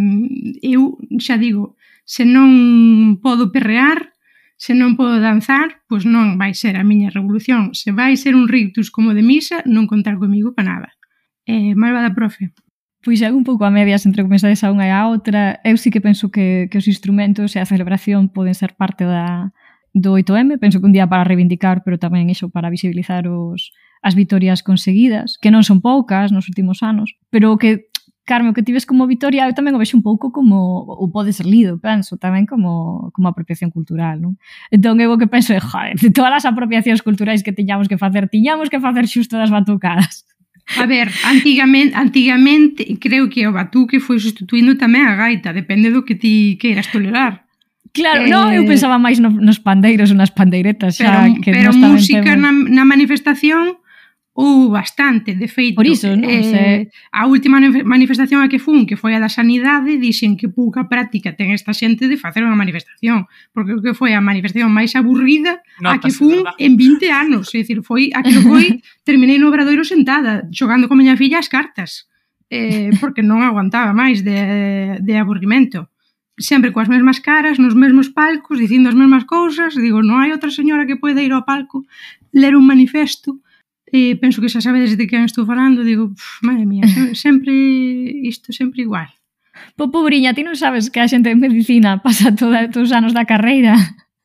eu xa digo, se non podo perrear, se non podo danzar, pois non vai ser a miña revolución. Se vai ser un rictus como de misa, non contar comigo para nada. Eh, malvada profe. Pois é un pouco a medias entre comenzades a unha e a outra. Eu sí que penso que, que os instrumentos e a celebración poden ser parte da, do oito eme. Penso que un día para reivindicar, pero tamén iso para visibilizar os, as vitorias conseguidas, que non son poucas nos últimos anos, pero que Carme, o que tives como vitoria, eu tamén o vexo un pouco como, ou pode ser lido, penso, tamén como, como apropiación cultural, non? Entón, eu o que penso é, joder, de todas as apropiacións culturais que tiñamos que facer, tiñamos que facer xusto das batucadas. A ver, antigamente, antigamente creo que o batuque foi sustituindo tamén a gaita, depende do que ti queiras tolerar. Claro, eh, no, eu pensaba máis no, nos pandeiros ou nas pandeiretas, xa, pero, que pero nos música temos... na, na manifestación ou bastante, de feito. Por iso, non? Eh, Se... A última manifestación a que fun, que foi a da Sanidade, dixen que pouca práctica ten esta xente de facer unha manifestación, porque o que foi a manifestación máis aburrida a que fun en vinte anos, é dicir, foi a que foi, terminei no Obradoiro sentada, xogando con miña filla as cartas, eh, porque non aguantaba máis de, de aburrimento. Sempre coas mesmas caras, nos mesmos palcos, dicindo as mesmas cousas, digo, non hai outra señora que poida ir ao palco, ler un manifesto. E penso que xa sabedes de quen estou falando, digo, pff, madre mía, sempre isto sempre igual. Po, pobriña, ti non sabes que a xente de medicina pasa todos os anos da carreira,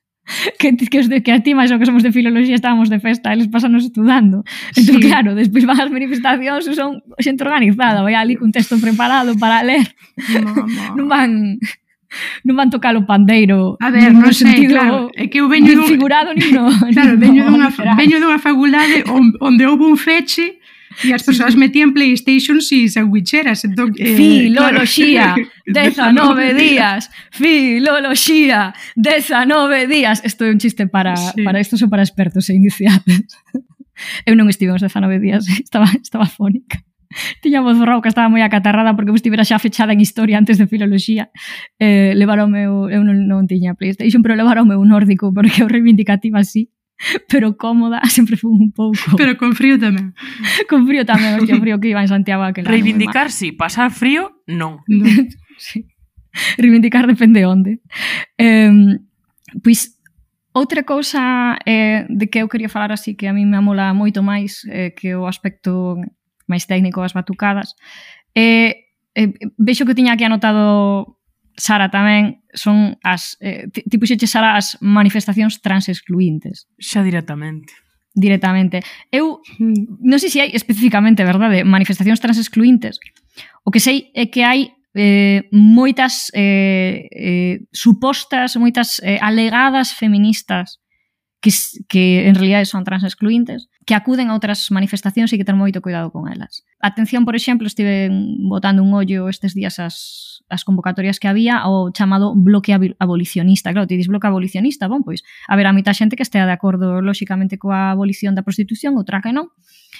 que, que, os de, que a ti máis o que somos de filoloxía estábamos de festa, eles pasanos estudando. Entón, sí. Claro, despois van as manifestacións e son xente organizada, vai ali cun texto preparado para ler. Mamá. Non van... non van tocar o pandeiro. A ver, non sei, claro, é que eu veño dun figurado nin no. Claro, veño dunha veño dunha facultade onde houve un feche e as persoas metían PlayStations e sandwicheras, entón eh, filoloxía, dezanove días. Filoloxía, dezanove días. Isto é un chiste para sí. para isto só para expertos e iniciados. Eu non estive uns dezanove días, estaba estaba fónica. Tiña voz rouca, estaba moi acatarrada porque estivera xa fechada en historia antes de filoloxía. Eh, levaronme o, eu non, non tiña PlayStation, pero levaronme un nórdico porque eu reivindicativa así, pero cómoda, sempre fui un pouco. Pero con frío tamén. Con frío tamén, hostia, frío que iba en Santiago aquel ano. Reivindicar sí, pasar frío, non. No. Sí. Reivindicar depende onde. Eh, pois outra cousa eh, de que eu quería falar así que a mí me amola moito máis eh, que o aspecto máis técnico das batucadas. Eh, eh, vexo que tiña aquí anotado Sara tamén, son as, eh, ti puxeche Sara as manifestacións transexcluíntes. Xa directamente. Directamente. Eu non sei se hai especificamente, verdade, manifestacións transexcluíntes. O que sei é que hai eh, moitas eh, eh, supostas, moitas eh, alegadas feministas que, que en realidad son transexcluíntes, que acuden a outras manifestacións e que ter moito cuidado con elas. Atención, por exemplo, estive botando un ollo estes días as, as convocatorias que había ao chamado bloque abolicionista. Claro, ti dis bloque abolicionista, bon, pois, a ver, a mitad xente que estea de acordo lóxicamente coa abolición da prostitución, outra que non,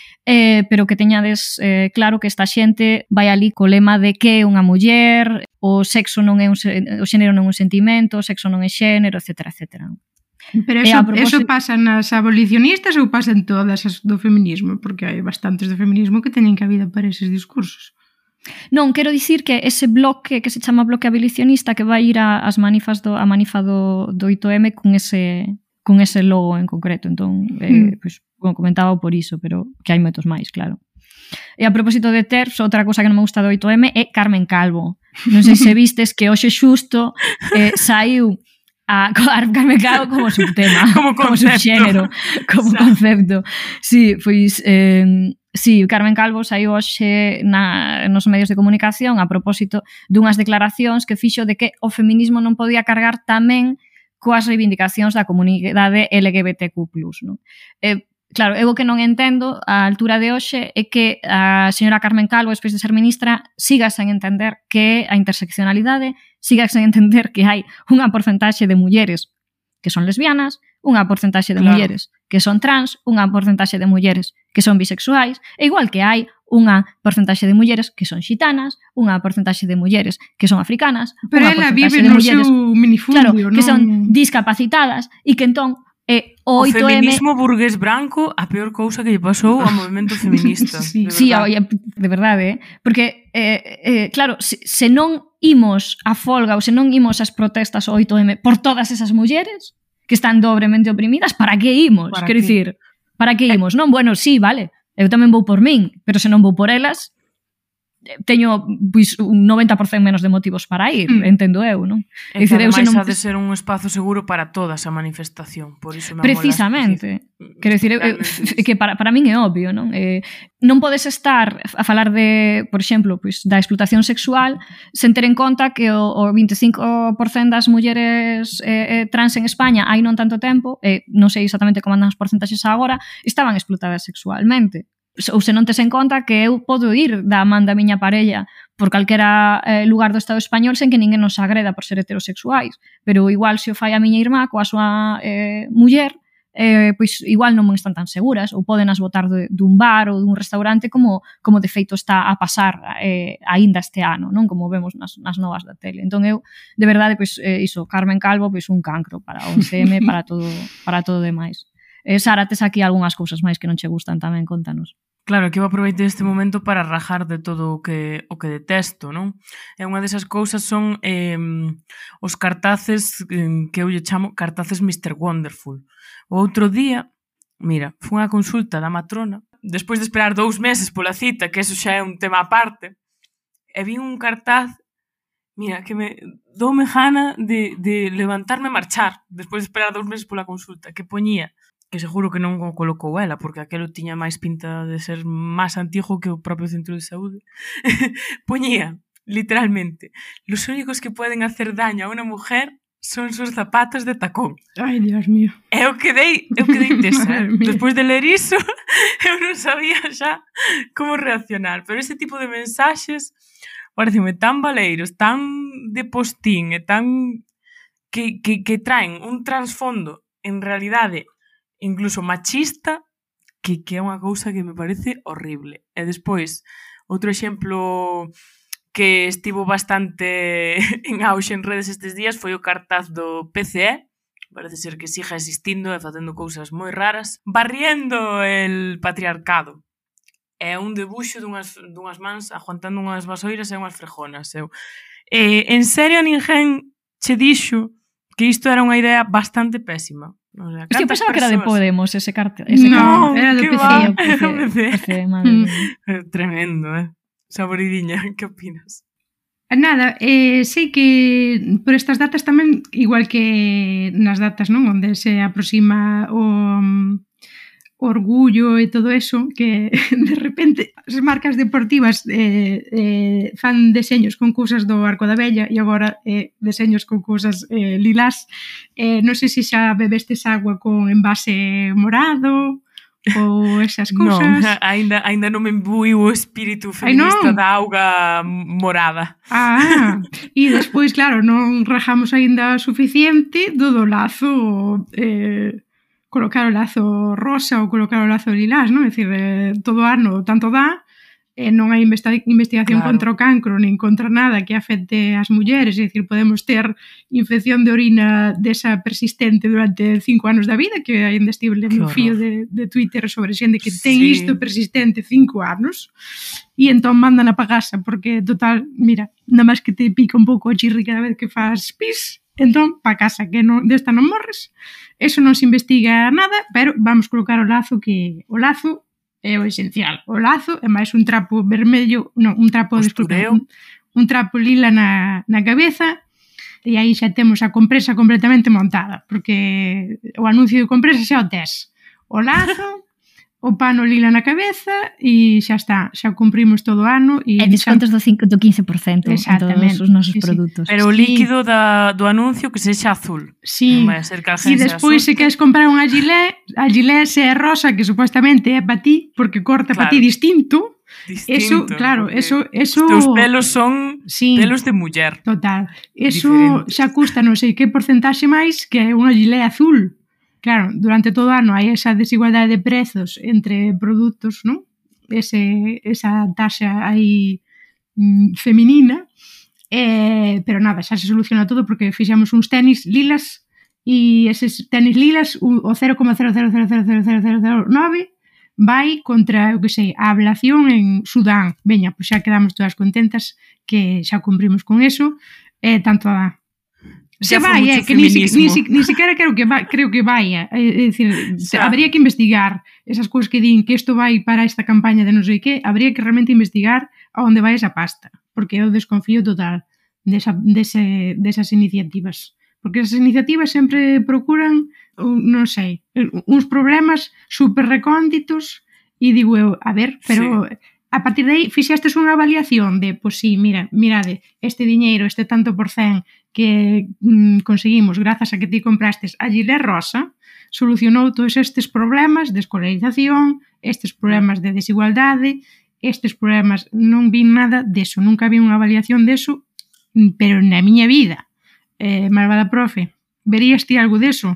eh, pero que teñades eh, claro que esta xente vai ali co lema de que é unha muller, o sexo non é un, o xénero non é un sentimento, o sexo non é xénero, etcétera, etcétera. Pero eso, propósito... eso pasa nas abolicionistas ou pasa en todas as do feminismo? Porque hai bastantes do feminismo que teñen cabida para eses discursos. Non, quero dicir que ese bloque que se chama bloque abolicionista que vai ir a, as manifas do, a manifa do, do oito eme con ese, con ese logo en concreto. Entón, eh, mm. pues, bueno, comentaba por iso, pero que hai moitos máis, claro. E a propósito de T E R F, outra cousa que non me gusta do oito eme é Carmen Calvo. Non sei se vistes que hoxe xusto eh, saiu a Carmen Calvo como subtema, como, como subxénero, como concepto. Sí, pois eh, sí, Carmen Calvo saiu hoxe na, nos medios de comunicación a propósito dunhas declaracións que fixo de que o feminismo non podía cargar tamén coas reivindicacións da comunidade L G B T Q plus, non? Eh, claro, eu o que non entendo a altura de hoxe é que a señora Carmen Calvo, despois de ser ministra, siga sen entender que a interseccionalidade, siga sen entender que hai unha porcentaxe de mulleres que son lesbianas, unha porcentaxe de claro. mulleres que son trans, unha porcentaxe de mulleres que son bisexuais, e igual que hai unha porcentaxe de mulleres que son xitanas, unha porcentaxe de mulleres que son africanas, pero unha ela porcentaxe vive de no mulleres, seu minifundio, claro, que non... son discapacitadas e que entón eh, O o oito eme feminismo burgués branco, a peor cousa que lle pasou ao movimento feminista. Sí. de Sí, verdade. oye, de verdade, eh? Porque, eh, eh, claro, se, se non imos a folga ou se non imos ás protestas o oito eme por todas esas mulleres que están dobremente oprimidas, para que imos? Para Quero que? dicir, para que imos? Non, bueno, sí, vale, eu tamén vou por min, pero se non vou por elas, teño pois, un noventa por cento menos de motivos para ir, Mm. entendo eu, non? E que Dicir, eu se ademais non- ha de ser un espazo seguro para toda esa manifestación. Por iso me Precisamente. mola Quero dicir, eu, eu, é que para, para min é obvio, non? Eh, non podes estar a falar de, por exemplo, pois, da explotación sexual sen ter en conta que o, o vinte e cinco por cento das mulleres eh, eh, trans en España hai non tanto tempo, eh, non sei exactamente como andan as porcentaxes agora, estaban explotadas sexualmente. Ou se non tes en conta que eu podo ir da man da miña parella por calquera eh, lugar do Estado español sen que ninguén nos agreda por ser heterosexuais, pero igual se o fai a miña irmá coa súa eh, muller, eh, pois igual non están tan seguras ou poden as botar de, dun bar ou dun restaurante como, como de feito está a pasar eh, aínda este ano, non, como vemos nas, nas novas da tele. Entón eu, de verdade, pois eh, iso, Carmen Calvo, pois un cancro para o once eme, para todo, para todo demais. Eh, Sara, tes aquí algunhas cousas máis que non che gustan tamén, contanos. Claro, que eu aproveitei este momento para rajar de todo o que o que detesto, non? E unha desas cousas son eh, os cartaces eh, que eu lle chamo cartaces mister Wonderful. O outro día, mira, foi unha consulta da matrona, despois de esperar dous meses pola cita, que eso xa é un tema aparte, e vi un cartaz, mira, que me doume gana de, de levantarme e marchar, despois de esperar dous meses pola consulta, que poñía, que seguro que non o colocou ela, porque aquelo tiña máis pinta de ser máis antigo que o propio centro de saúde. Poñía, literalmente, los únicos que pueden hacer daño a unha mujer son sus zapatos de tacón. Ai, Dios mío. E eu quedei, eu quedei tesa. Madre mía. Despois de ler iso, eu non sabía xa como reaccionar. Pero ese tipo de mensaxes pareceme tan valeiros, tan de postín e tan que, que, que traen un trasfondo en realidade incluso machista que, que é unha cousa que me parece horrible. E despois, outro exemplo que estivo bastante en auxe en redes estes días foi o cartaz do P C E, parece ser que siga existindo e facendo cousas moi raras, barriendo el patriarcado. É un debuxo dunhas, dunhas mans aguantando unhas vasoiras e unhas frejonas. Eu. E, en serio, ninguén che dixo que isto era unha idea bastante pésima. O sea, Hostia, pensaba cantas que era de persoas- Podemos ese cartel. Ese No, cartel. era do que P C. va, Sí, o era do P C. P C, madre Mm. mía. Tremendo, eh? Saboridiña, que opinas? Nada, eh, sei que por estas datas tamén, igual que nas datas, non, onde se aproxima o um, orgullo e todo eso, que de repente as marcas deportivas eh, eh, fan deseños con cousas do Arco da Vella e agora eh, deseños con cousas eh, lilás. Eh, non sei se xa bebestes agua con envase morado ou esas cousas. Non, aínda, aínda non me imbuiu o espírito Ai, non. feminista da auga morada. Ah, e despois, claro, non rajamos aínda o suficiente do do lazo, eh, colocar o lazo rosa ou colocar o lazo lilás, non? É dicir, eh, todo ano tanto dá, e non hai investi- investigación Claro. contra o cancro nin contra nada que afecte as mulleres, é dicir, podemos ter infección de orina desa persistente durante cinco anos da vida, que aínda estive lendo Que un fío horror. de, de Twitter sobre xente que ten Sí. isto persistente cinco anos, e entón mandan a pa casa, porque total, mira, nada máis que te pica un pouco o chirri cada vez que fas pis, entón pa casa, que non, desta non morres. Eso non se investiga nada, pero vamos colocar o lazo, que o lazo é o esencial. O lazo é máis un trapo vermello, non, un trapo, disculpa, Postureo. un, un trapo lila na, na cabeza, e aí xa temos a compresa completamente montada, porque o anuncio de compresa xa o tes. O lazo, o pano lila na cabeza e xa está, xa cumprimos todo o ano e E descontos do, cinco, do quince por cento en Exactamente, todos os nosos sí, sí. produtos. Pero o Sí. líquido da, do anuncio que sexa azul. Sí. Non vai a ser que E alguén se despois se asuste. queres comprar unha gilet, a gilet se é rosa, que supostamente é para ti, porque corta para Claro. ti distinto. Eso, Distinto, claro, porque eso, eso... Os teus pelos son Sí. pelos de muller. Total. Eso Diferentes. xa custa non sei que porcentaxe máis que unha gilet azul. Claro, durante todo o ano hai esa desigualdade de prezos entre produtos, non? ese, esa taxa aí mm, feminina, eh, pero nada, xa se soluciona todo porque fixemos uns tenis lilas e eses tenis lilas o cero coma cero cero cero cero cero cero cero nove vai contra, eu que sei, a ablación en Sudán. Veña, pois xa quedamos todas contentas que xa cumprimos con eso, e eh, tanto a se vai, é, que ni, si, ni, si, ni siquiera creo que va, creo que vaya, é dicir, xa. Habría que investigar esas cousas que din que isto vai para esta campaña de non sei que, habría que realmente investigar a onde vai esa pasta, porque eu desconfío total desa, dese, desas iniciativas, porque esas iniciativas sempre procuran, non sei, uns problemas super recónditos e digo eu, a ver, pero sí. A partir de aí fixestes unha avaliación de, pois sí, mira, mirade, este diñeiro, este tanto por cen que mm, conseguimos grazas a que ti comprastes a Gilet Rosa, solucionou todos estes problemas de escolarización, estes problemas de desigualdade, estes problemas, non vi nada deso, nunca vi unha avaliación deso, pero na miña vida. Eh, malvada profe, verías ti algo deso?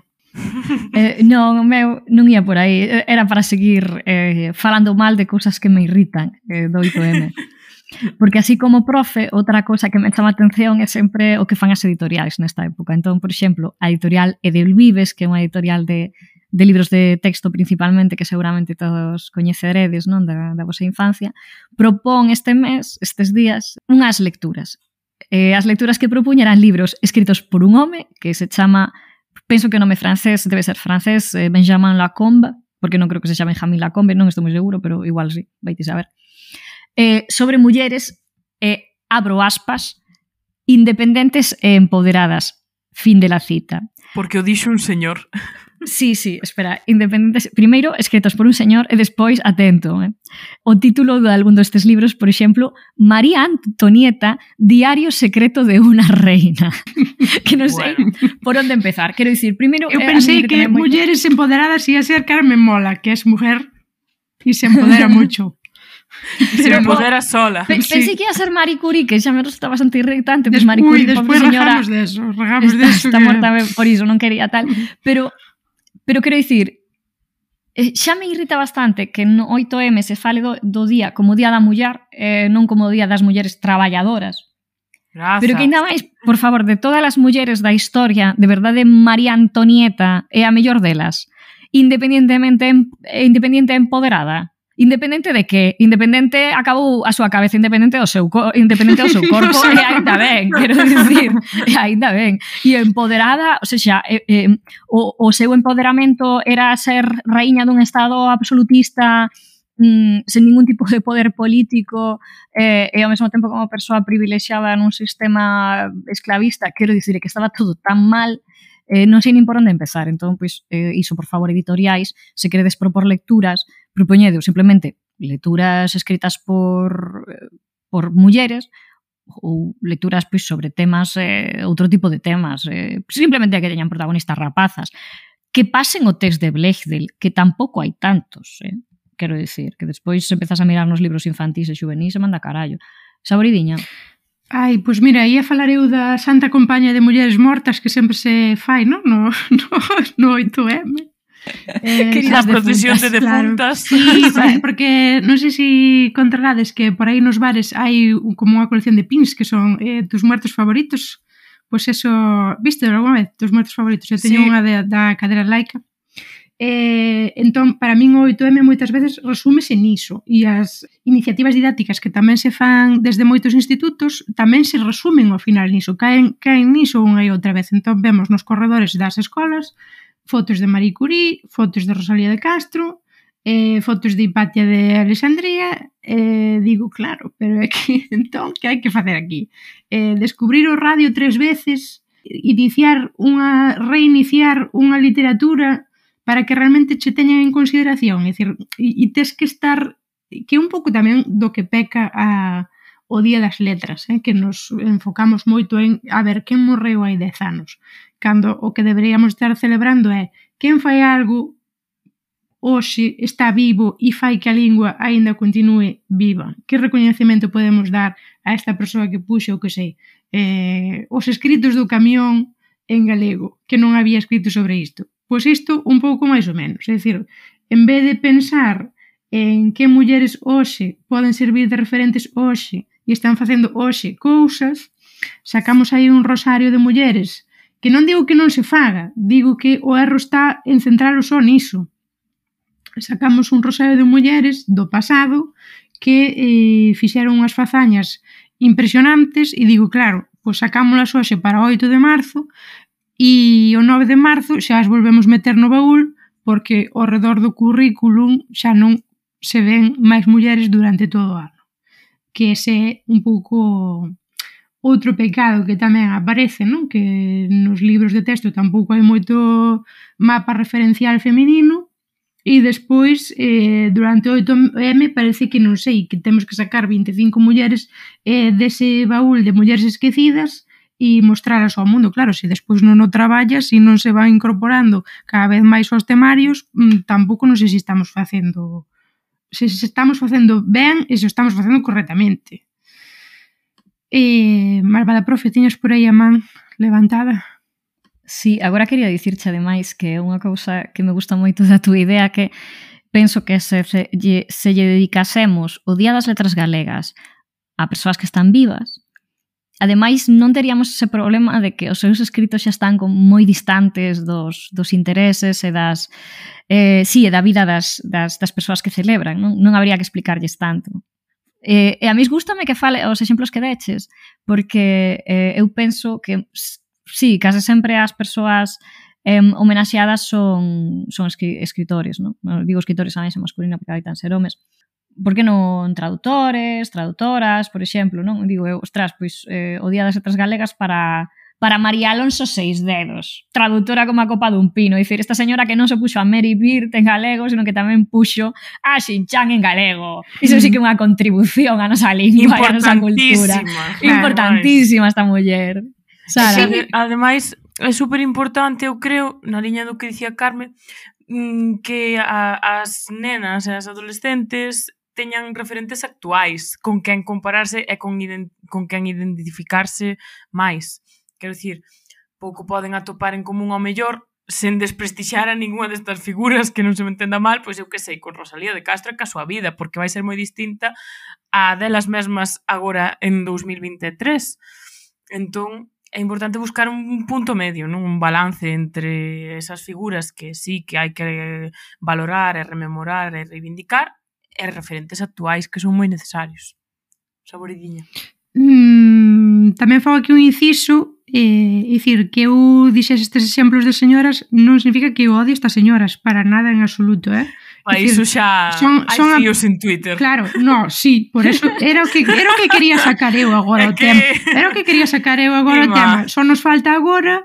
eh, non, meu non ia por aí, era para seguir eh, falando mal de cousas que me irritan eh, do oito eme. Porque así como profe, outra cosa que me chama a atención é sempre o que fan as editoriais nesta época. Entón, por exemplo, a editorial Edelvives, que é unha editorial de, de libros de texto principalmente, que seguramente todos coñeceredes, non, da, da vosa infancia, propón este mes, estes días, unhas lecturas. Eh, as lecturas que propuña eran libros escritos por un home que se chama, penso que o nome francés, debe ser francés, eh, Benjamin Lacombe, porque non creo que se chame Benjamin Lacombe, non estou moi seguro, pero igual sí, vai ti saber. Eh, sobre mulleres, eh, abro aspas, independentes e empoderadas, fin de la cita. Porque o dixo un señor. Sí, sí, espera, independentes, primeiro escritos por un señor e despois, atento, eh? O título de algún destes libros, por exemplo, María Antonieta, Diario secreto de una reina. Que non sei bueno. por onde empezar. Quero dicir, primeiro... Eu pensei eh, que, que moi... mulleres empoderadas ia ser Carmen Mola, que es mujer e se empodera mucho. Se empodera sola. Pe pensei sí. que ia ser Marie Curie, que xa me resulta bastante irritante. Des, pues Marie Curie, uy, despois señora, rajamos de eso, rajamos está, de eso. Está que... morta por iso, non quería tal. Pero, pero quero dicir, xa me irrita bastante que no oito eme se fale do, do día como Día da Muller, eh, non como Día das Mulleres Traballadoras. Grazas. Pero que ainda máis, por favor, de todas as mulleres da historia, de verdade María Antonieta é a mellor delas. Independientemente independiente empoderada. Independente de que? Independente acabou a súa cabeza, independente do seu, independente do seu corpo, e ainda ben, quero dicir, e ainda ben. E empoderada, ou seja, eh, eh, o, o seu empoderamento era ser raíña dun estado absolutista, mm, sen ningún tipo de poder político, eh, e ao mesmo tempo como persoa privilexiada nun sistema esclavista, quero dicir que estaba todo tan mal, eh, non sei nin por onde empezar. Entón, pois, eh, iso, por favor, editoriais, se queredes propor lecturas, propoñede simplemente lecturas escritas por, por mulleres ou lecturas pois, sobre temas, eh, outro tipo de temas, eh, simplemente que teñan protagonistas rapazas, que pasen o test de Bechdel, que tampouco hai tantos, eh? Quero dicir, que despois empezas a mirar nos libros infantis e juvenis e manda carallo. Saboridiña. Ai, pois mira, ia falar eu da Santa Compaña de Mulleres Mortas que sempre se fai, non? No, no, no oito eme. Eh, Queridas procesións de defuntas, claro. Sí, porque non sei se controlades que por aí nos bares hai como unha colección de pins que son eh, tus muertos favoritos. Pois eso, viste alguna vez tus muertos favoritos? Eu teño sí. unha de, da cadera laica. Eh, entón, para min o oito eme moitas veces resúmese niso, e as iniciativas didácticas que tamén se fan desde moitos institutos tamén se resumen ao final niso, caen, caen niso unha e outra vez. Entón vemos nos corredores das escolas fotos de Marie Curie, fotos de Rosalía de Castro, eh, fotos de Hipatia de Alexandría, eh, digo, claro, pero é que, entón, que hai que facer aquí? Eh, descubrir o radio tres veces, iniciar unha, reiniciar unha literatura para que realmente che teñan en consideración, é dicir, e, e tes que estar, que é un pouco tamén do que peca a, o Día das Letras, eh, que nos enfocamos moito en a ver quen morreu hai dez anos, cando o que deberíamos estar celebrando é quen fai algo hoxe está vivo e fai que a lingua aínda continue viva. Que recoñecemento podemos dar a esta persoa que puxe o que sei, eh, os escritos do camión en galego, que non había escrito sobre isto. Pois isto un pouco máis ou menos, é dicir, en vez de pensar en que mulleres hoxe poden servir de referentes hoxe e están facendo hoxe cousas, sacamos aí un rosario de mulleres, que non digo que non se faga, digo que o erro está en centralo só niso. Sacamos un rosario de mulleres do pasado que eh, fixeron unhas fazañas impresionantes e digo, claro, pois sacámolas hoxe para o oito de marzo e o nove de marzo xa as volvemos meter no baúl porque ao redor do currículum xa non se ven máis mulleres durante todo o ano. Que ese é un pouco outro pecado que tamén aparece, non? Que nos libros de texto tampouco hai moito mapa referencial feminino e despois, eh, durante o oito eme, parece que non sei, que temos que sacar vinte e cinco mulleres eh, dese baúl de mulleres esquecidas e mostralas ao mundo. Claro, se despois non o traballas e non se van incorporando cada vez máis aos temarios, mmm, tampouco non sei se estamos facendo se, se estamos facendo ben e se estamos facendo correctamente. E, malvada profe, tiñas por aí a man levantada? Sí, agora quería dicirche ademais que é unha cousa que me gusta moito da túa idea, que penso que se, se, se lle dedicásemos o Día das Letras Galegas a persoas que están vivas, ademais non teríamos ese problema de que os seus escritos xa están como moi distantes dos, dos intereses e das eh, sí, e da vida das, das, das persoas que celebran, non, non habría que explicarlles tanto. E, e a mí gústame que fale os exemplos que deches, porque eh, eu penso que sí, case sempre as persoas eh, homenaxeadas son, son escritores, non? Digo escritores a máis masculina porque hai tan ser homes. Por que non traductores, traductoras, por exemplo, non? Digo eu, ostras, pois eh, o Día das Letras Galegas para para María Alonso Seis Dedos, traductora como a copa dun pino, dicir, esta señora que non se puxo a Mary Beard en galego, sino que tamén puxo a Xinchán en galego. Iso sí que é unha contribución á nosa lingua e á nosa cultura. Claro, importantísima esta muller. Sara. Sí, ademais, é super importante, eu creo, na liña do que dicía Carmen, que a, as nenas e as adolescentes teñan referentes actuais con quen compararse e con, con quen identificarse máis. Quero dicir, pouco poden atopar en común ao mellor sen desprestixar a ninguna destas figuras, que non se me entenda mal, pois eu que sei, con Rosalía de Castro e ca súa vida, porque vai ser moi distinta a delas mesmas agora en dos mil vinte e tres. Entón, é importante buscar un punto medio, non? Un balance entre esas figuras que sí que hai que valorar e rememorar e reivindicar e referentes actuais que son moi necesarios. Saboridinha. Mm, tamén fago aquí un inciso, é eh, dicir, que eu dixes estes exemplos de señoras non significa que eu odie estas señoras, para nada en absoluto, eh? Pa iso xa son, son hai fíos a... en Twitter. Claro, no, sí, por eso era o que era o que quería sacar eu agora o que... tema. Era o que quería sacar eu agora o tema. Só nos falta agora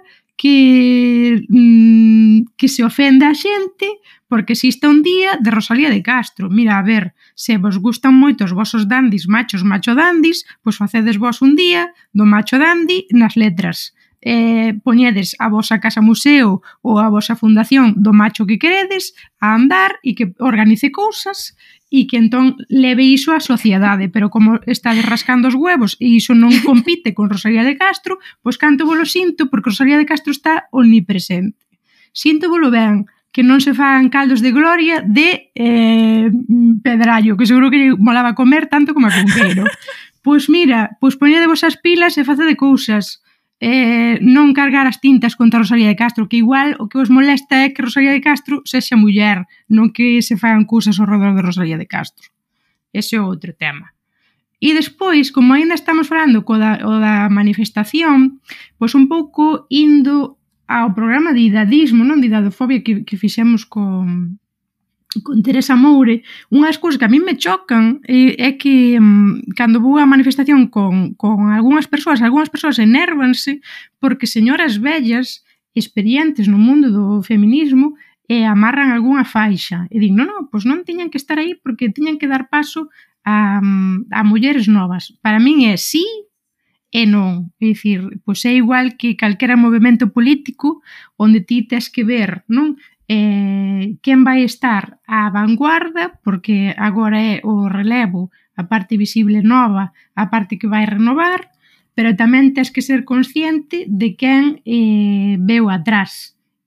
que mmm, que se ofenda a xente porque existe un día de Rosalía de Castro. Mira, a ver, se vos gustan moito os vosos dandis machos macho dandis, pois facedes vos un día do macho dandi nas letras. Eh, poñedes a vosa casa museo ou a vosa fundación do macho que queredes a andar e que organice cousas e que entón leve iso á sociedade, pero como está rascando os huevos e iso non compite con Rosalía de Castro, pois canto vos lo sinto, porque Rosalía de Castro está omnipresente. Sinto vos lo ben, que non se fagan caldos de gloria de eh, pedrallo, que seguro que molaba comer tanto como a Conqueiro. Pois mira, pois poñede vos as pilas e facede cousas. Eh, non cargar as tintas contra Rosalía de Castro, que igual o que os molesta é que Rosalía de Castro sexa muller, non que se fagan cousas ao redor de Rosalía de Castro. Ese é outro tema. E despois, como ainda estamos falando co da, o da manifestación, pois un pouco indo ao programa de idadismo, non de idadofobia que, que fixemos con, con Teresa Moure, unhas cousas que a mí me chocan é, é que um, cando vou á manifestación con, con algunhas persoas, algunhas persoas enérvanse porque señoras vellas experientes no mundo do feminismo e amarran algunha faixa e din, non, non, pois non tiñan que estar aí porque tiñan que dar paso a, a mulleres novas. Para min é sí e non, é dicir, pois é igual que calquera movimento político onde ti tes que ver, non? Eh, quen vai estar á vanguarda, porque agora é o relevo, a parte visible nova, a parte que vai renovar, pero tamén tes que ser consciente de quen eh, veu atrás.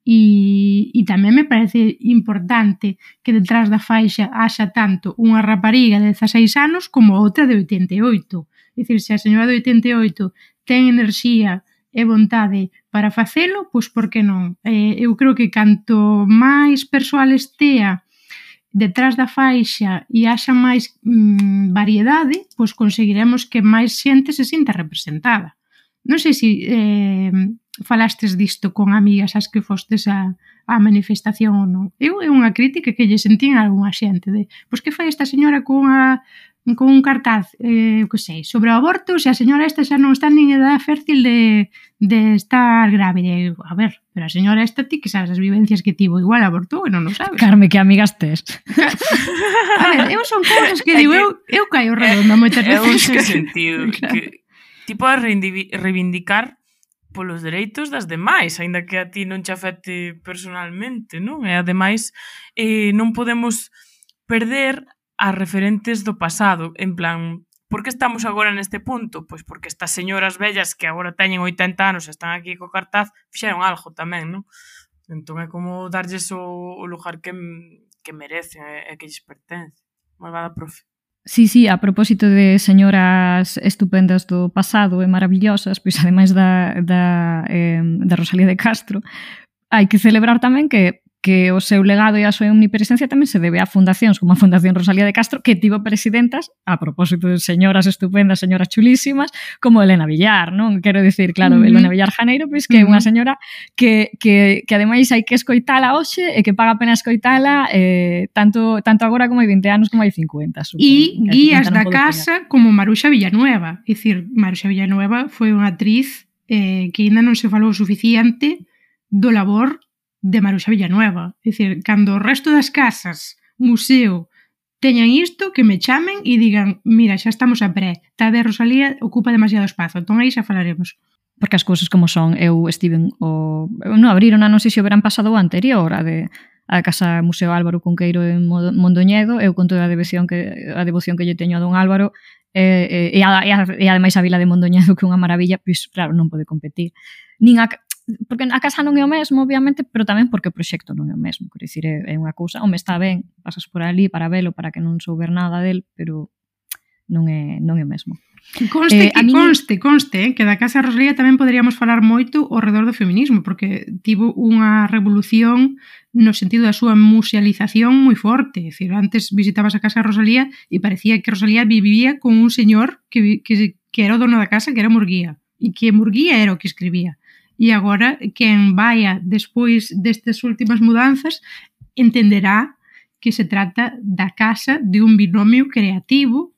E, e tamén me parece importante que detrás da faixa haxa tanto unha rapariga de dezaseis anos como outra de oitenta e oito. É dicir, se a señora de oitenta e oito ten enerxía e vontade para facelo, pois por que non? Eh, eu creo que canto máis persoal estea detrás da faixa e haxa máis mmm, variedade, pois conseguiremos que máis xente se sinta representada. Non sei se eh, falastes disto con amigas as que fostes a, a manifestación ou non. Eu é unha crítica que lle sentín a algunha xente de, pois que fai esta señora con a con un cartaz, eh, que sei, sobre o aborto, se a señora esta xa non está nin en edad fértil de, de estar grávida. E, a ver, pero a señora esta ti que sabes as vivencias que tivo, igual abortou e non o sabes. Carme, que amigas tes. A ver, eu son cousas que digo, eu, eu caio redonda moitas veces. É un sen sentido, claro. Que tipo a reivindicar polos dereitos das demais, aínda que a ti non che afecte personalmente, non? E ademais, eh, non podemos perder as referentes do pasado, en plan, por que estamos agora neste punto? Pois porque estas señoras vellas que agora teñen oitenta anos e están aquí co cartaz, fixeron algo tamén, non? Entón é como darlles o, o lugar que, que merecen e que lles pertence. Malvada profe. Sí, sí, a propósito de señoras estupendas do pasado e maravillosas, pois ademais da, da, eh, da Rosalía de Castro, hai que celebrar tamén que que o seu legado e a súa omnipresencia tamén se debe a fundacións como a Fundación Rosalía de Castro, que tivo presidentas, a propósito de señoras estupendas, señoras chulísimas, como Elena Villar, non? Quero dicir, claro, uh -huh. Elena Villar Janeiro, pois que é unha señora que, que, que ademais hai que escoitala hoxe e que paga a pena escoitala eh, tanto, tanto agora como hai vinte anos como hai cincuenta. E guías da casa como Maruxa Villanueva. É dicir, Maruxa Villanueva foi unha actriz eh, que ainda non se falou suficiente do labor de Maruxa Villanueva. É dicir, cando o resto das casas, museo, teñan isto, que me chamen e digan, mira, xa estamos a pré, tal vez Rosalía ocupa demasiado espazo, entón aí xa falaremos. Porque as cousas como son, eu estive o... non abriron a non sei se o verán pasado o anterior, a de a Casa Museo Álvaro Cunqueiro en Mondoñedo, eu con toda a devoción que, a devoción que lle teño a don Álvaro, e, e, e, a, e ademais a vila de Mondoñedo, que é unha maravilla, pois claro, non pode competir. Nin a porque a casa non é o mesmo, obviamente, pero tamén porque o proxecto non é o mesmo. Quer dicir, é, é unha cousa, home, está ben, pasas por ali para velo, para que non souber nada del, pero non é, non é o mesmo. Conste, eh, que mí... conste, conste, eh, que da Casa Rosalía tamén poderíamos falar moito ao redor do feminismo, porque tivo unha revolución no sentido da súa musealización moi forte. É dicir, antes visitabas a Casa Rosalía e parecía que Rosalía vivía con un señor que, que, que era o dono da casa, que era Murguía, e que Murguía era o que escribía. E agora, quen vaya despois destas últimas mudanzas entenderá que se trata da casa de un binomio creativo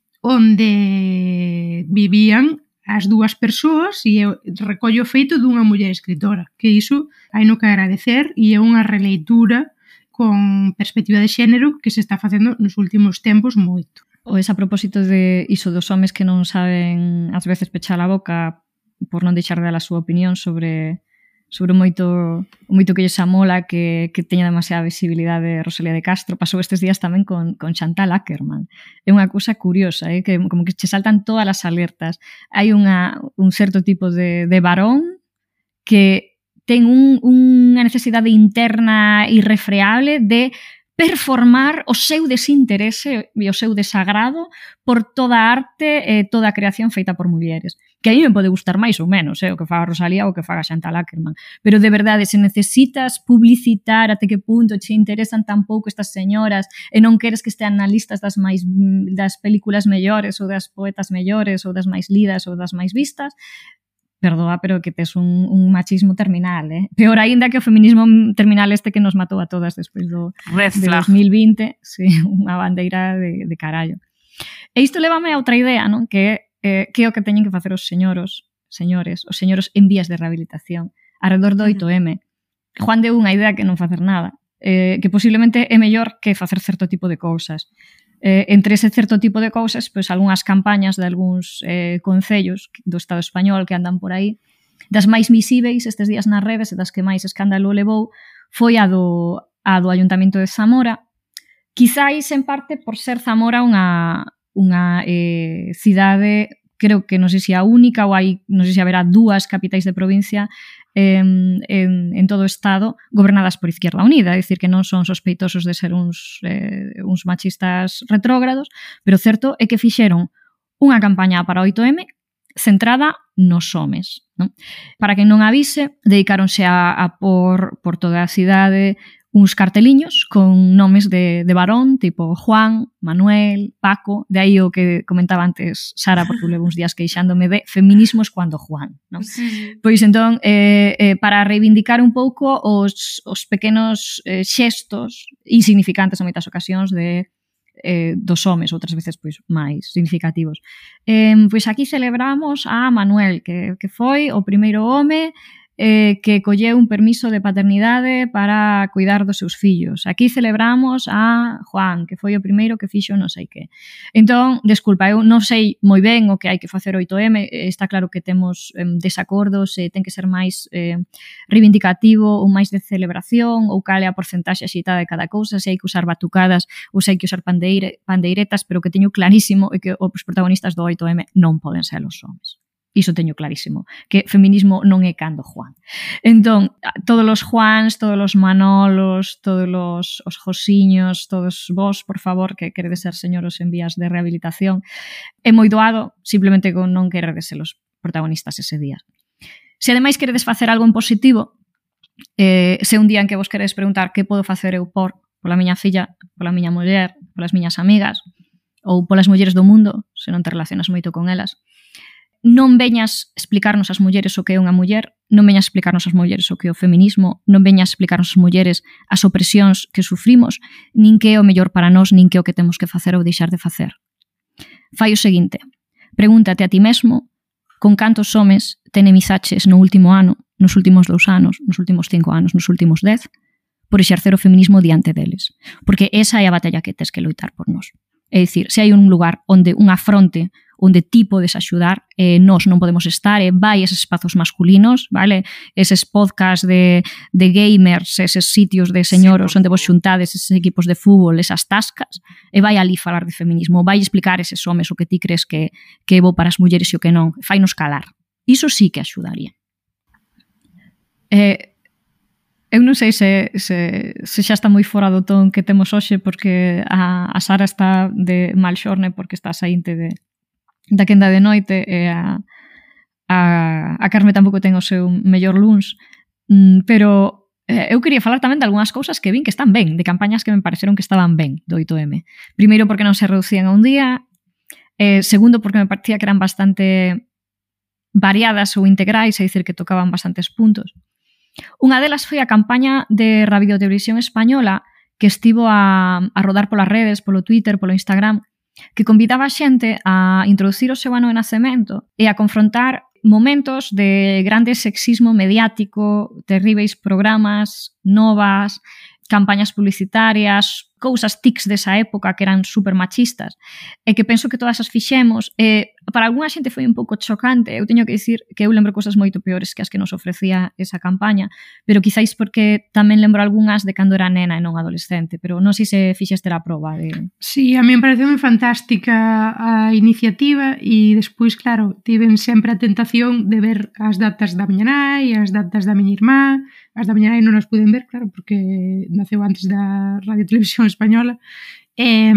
onde vivían as dúas persoas e recollo feito dunha muller escritora, que iso hai no que agradecer e é unha releitura con perspectiva de xénero que se está facendo nos últimos tempos moito. O ese a propósito de iso dos homes que non saben ás veces pechar a boca por non deixar de dar a súa opinión sobre sobre o moito, o moito que lles amola que, que teña demasiada visibilidade Rosalía de Castro. Pasou estes días tamén con, con Chantal Akerman. É unha cousa curiosa, eh? Que como que che saltan todas as alertas. Hai unha, un certo tipo de, de varón que ten un, unha necesidade interna irrefreable de performar o seu desinterese e o seu desagrado por toda a arte e toda a creación feita por mulleres. Que a mí me pode gustar máis ou menos, eh, o que faga Rosalía ou o que faga Chantal Akerman. Pero de verdade, se necesitas publicitar até que punto che interesan tan pouco estas señoras e non queres que estean na listas das máis das películas mellores ou das poetas mellores ou das máis lidas ou das máis vistas, perdoa, pero que tes un, un machismo terminal, eh? Peor aínda que o feminismo terminal este que nos matou a todas despois do de dos mil vinte, sí, unha bandeira de, de carallo. E isto levame a outra idea, non? Que, eh, que é o que teñen que facer os señoros, señores, os señoros en vías de rehabilitación, alrededor do oito eme. Juan deu unha idea que non facer nada, eh, que posiblemente é mellor que facer certo tipo de cousas. Eh, entre ese certo tipo de cousas, pois algunhas campañas de algúns eh, concellos do Estado español que andan por aí, das máis visíveis estes días nas redes e das que máis escándalo levou foi a do, a do Ayuntamento de Zamora, quizáis en parte por ser Zamora unha, unha eh, cidade, creo que non sei se a única ou hai, non sei se haberá dúas capitais de provincia en, en, en todo o Estado gobernadas por Izquierda Unida, é dicir, que non son sospeitosos de ser uns, eh, uns machistas retrógrados, pero certo é que fixeron unha campaña para o oito eme centrada nos homes. Non? Para quen non avise, dedicáronse a, a por, por toda a cidade uns carteliños con nomes de, de varón, tipo Juan, Manuel, Paco, de aí o que comentaba antes Sara, porque levo uns días queixándome de feminismos cuando Juan. Non? Sí. Pois entón, eh, eh, para reivindicar un pouco os, os pequenos eh, xestos insignificantes en moitas ocasións de eh, dos homes, outras veces pois máis significativos. Eh, pois aquí celebramos a Manuel, que, que foi o primeiro home eh, que colleu un permiso de paternidade para cuidar dos seus fillos. Aquí celebramos a Juan, que foi o primeiro que fixo non sei que. Entón, desculpa, eu non sei moi ben o que hai que facer oito eme, está claro que temos eh, desacordos, eh, ten que ser máis eh, reivindicativo ou máis de celebración, ou cal é a porcentaxe axitada de cada cousa, se hai que usar batucadas ou se hai que usar pandeire, pandeiretas, pero o que teño clarísimo é que os protagonistas do oito eme non poden ser os homes. Iso teño clarísimo, que feminismo non é cando Juan. Entón, todos os Juans, todos os Manolos, todos os, os Josiños, todos vos, por favor, que queredes ser señoros en vías de rehabilitación, é moi doado, simplemente con non queredes ser os protagonistas ese día. Se ademais queredes facer algo en positivo, eh, se un día en que vos queredes preguntar que podo facer eu por, pola miña filla, pola miña muller, polas miñas amigas, ou polas mulleres do mundo, se non te relacionas moito con elas, non veñas explicarnos as mulleres o que é unha muller, non veñas explicarnos as mulleres o que é o feminismo, non veñas explicarnos as mulleres as opresións que sufrimos, nin que é o mellor para nós, nin que é o que temos que facer ou deixar de facer. Fai o seguinte, pregúntate a ti mesmo con cantos homes te enemizaches no último ano, nos últimos dous anos, nos últimos cinco anos, nos últimos dez, por exercer o feminismo diante deles. Porque esa é a batalla que tes que loitar por nós. É dicir, se hai un lugar onde unha fronte onde ti podes axudar, eh, nós non podemos estar, e eh, vai eses espazos masculinos, vale? Eses podcasts de, de gamers, eses sitios de señoros sí, onde vos xuntades, eses equipos de fútbol, esas tascas, e vai ali falar de feminismo, vai explicar eses homes o que ti crees que, que é bo para as mulleres e o que non, fai nos calar. Iso sí que axudaría. Eh, eu non sei se, se, se xa está moi fora do ton que temos hoxe, porque a, a Sara está de mal xorne porque está saínte de da quenda de noite, e a, a, a Carme tampouco ten o seu mellor luns, mm, pero eh, eu quería falar tamén de algunhas cousas que vin que están ben, de campañas que me pareceron que estaban ben do oito eme. Primeiro porque non se reducían a un día, eh, segundo porque me parecía que eran bastante variadas ou integrais, é dicir, que tocaban bastantes puntos. Unha delas foi a campaña de Radio Televisión Española que estivo a, a rodar polas redes, polo Twitter, polo Instagram, que convidaba a xente a introducir o seu ano de nacemento e a confrontar momentos de grande sexismo mediático, terríveis programas, novas, campañas publicitarias, cousas tics desa época que eran super machistas, e que penso que todas as fixemos, e para algunha xente foi un pouco chocante. Eu teño que dicir que eu lembro cousas moito peores que as que nos ofrecía esa campaña, pero quizáis porque tamén lembro algunhas de cando era nena e non adolescente, pero non sei se fixeste a proba de... Sí, a mí me pareceu moi fantástica a iniciativa, e despois, claro, tiven sempre a tentación de ver as datas da miña nai, as datas da miña irmá. As da miña nai non as puden ver, claro, porque naceu antes da Radio Televisión Española, eh,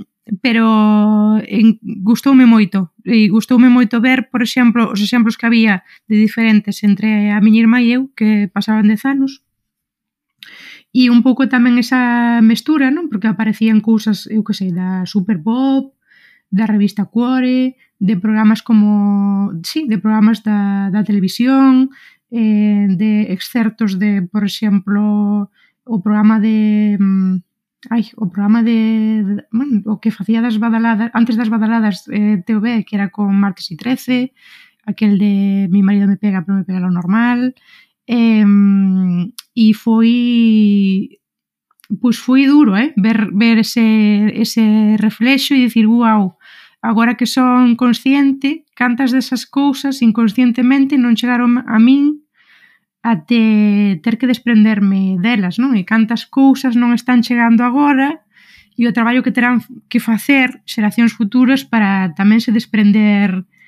pero en, gustoume moito, e gustoume moito ver, por exemplo, os exemplos que había de diferentes entre a miña irmá e eu, que pasaban dez anos, e un pouco tamén esa mestura, non? Porque aparecían cousas, eu que sei, da Super Pop, da revista Cuore, de programas como, sí, de programas da, da televisión, eh, de excertos de, por exemplo, o programa de... Ai, o programa de, de bueno, o que facía das badaladas, antes das badaladas eh, T V, que era con Martes y trece, aquel de Mi marido me pega, pero me pega lo normal, eh, e foi pois foi duro, eh, ver, ver ese, ese reflexo e dicir, uau, agora que son consciente, cantas desas cousas inconscientemente non chegaron a min até ter que desprenderme delas, non? E cantas cousas non están chegando agora, e o traballo que terán que facer xeracións futuras para tamén se desprender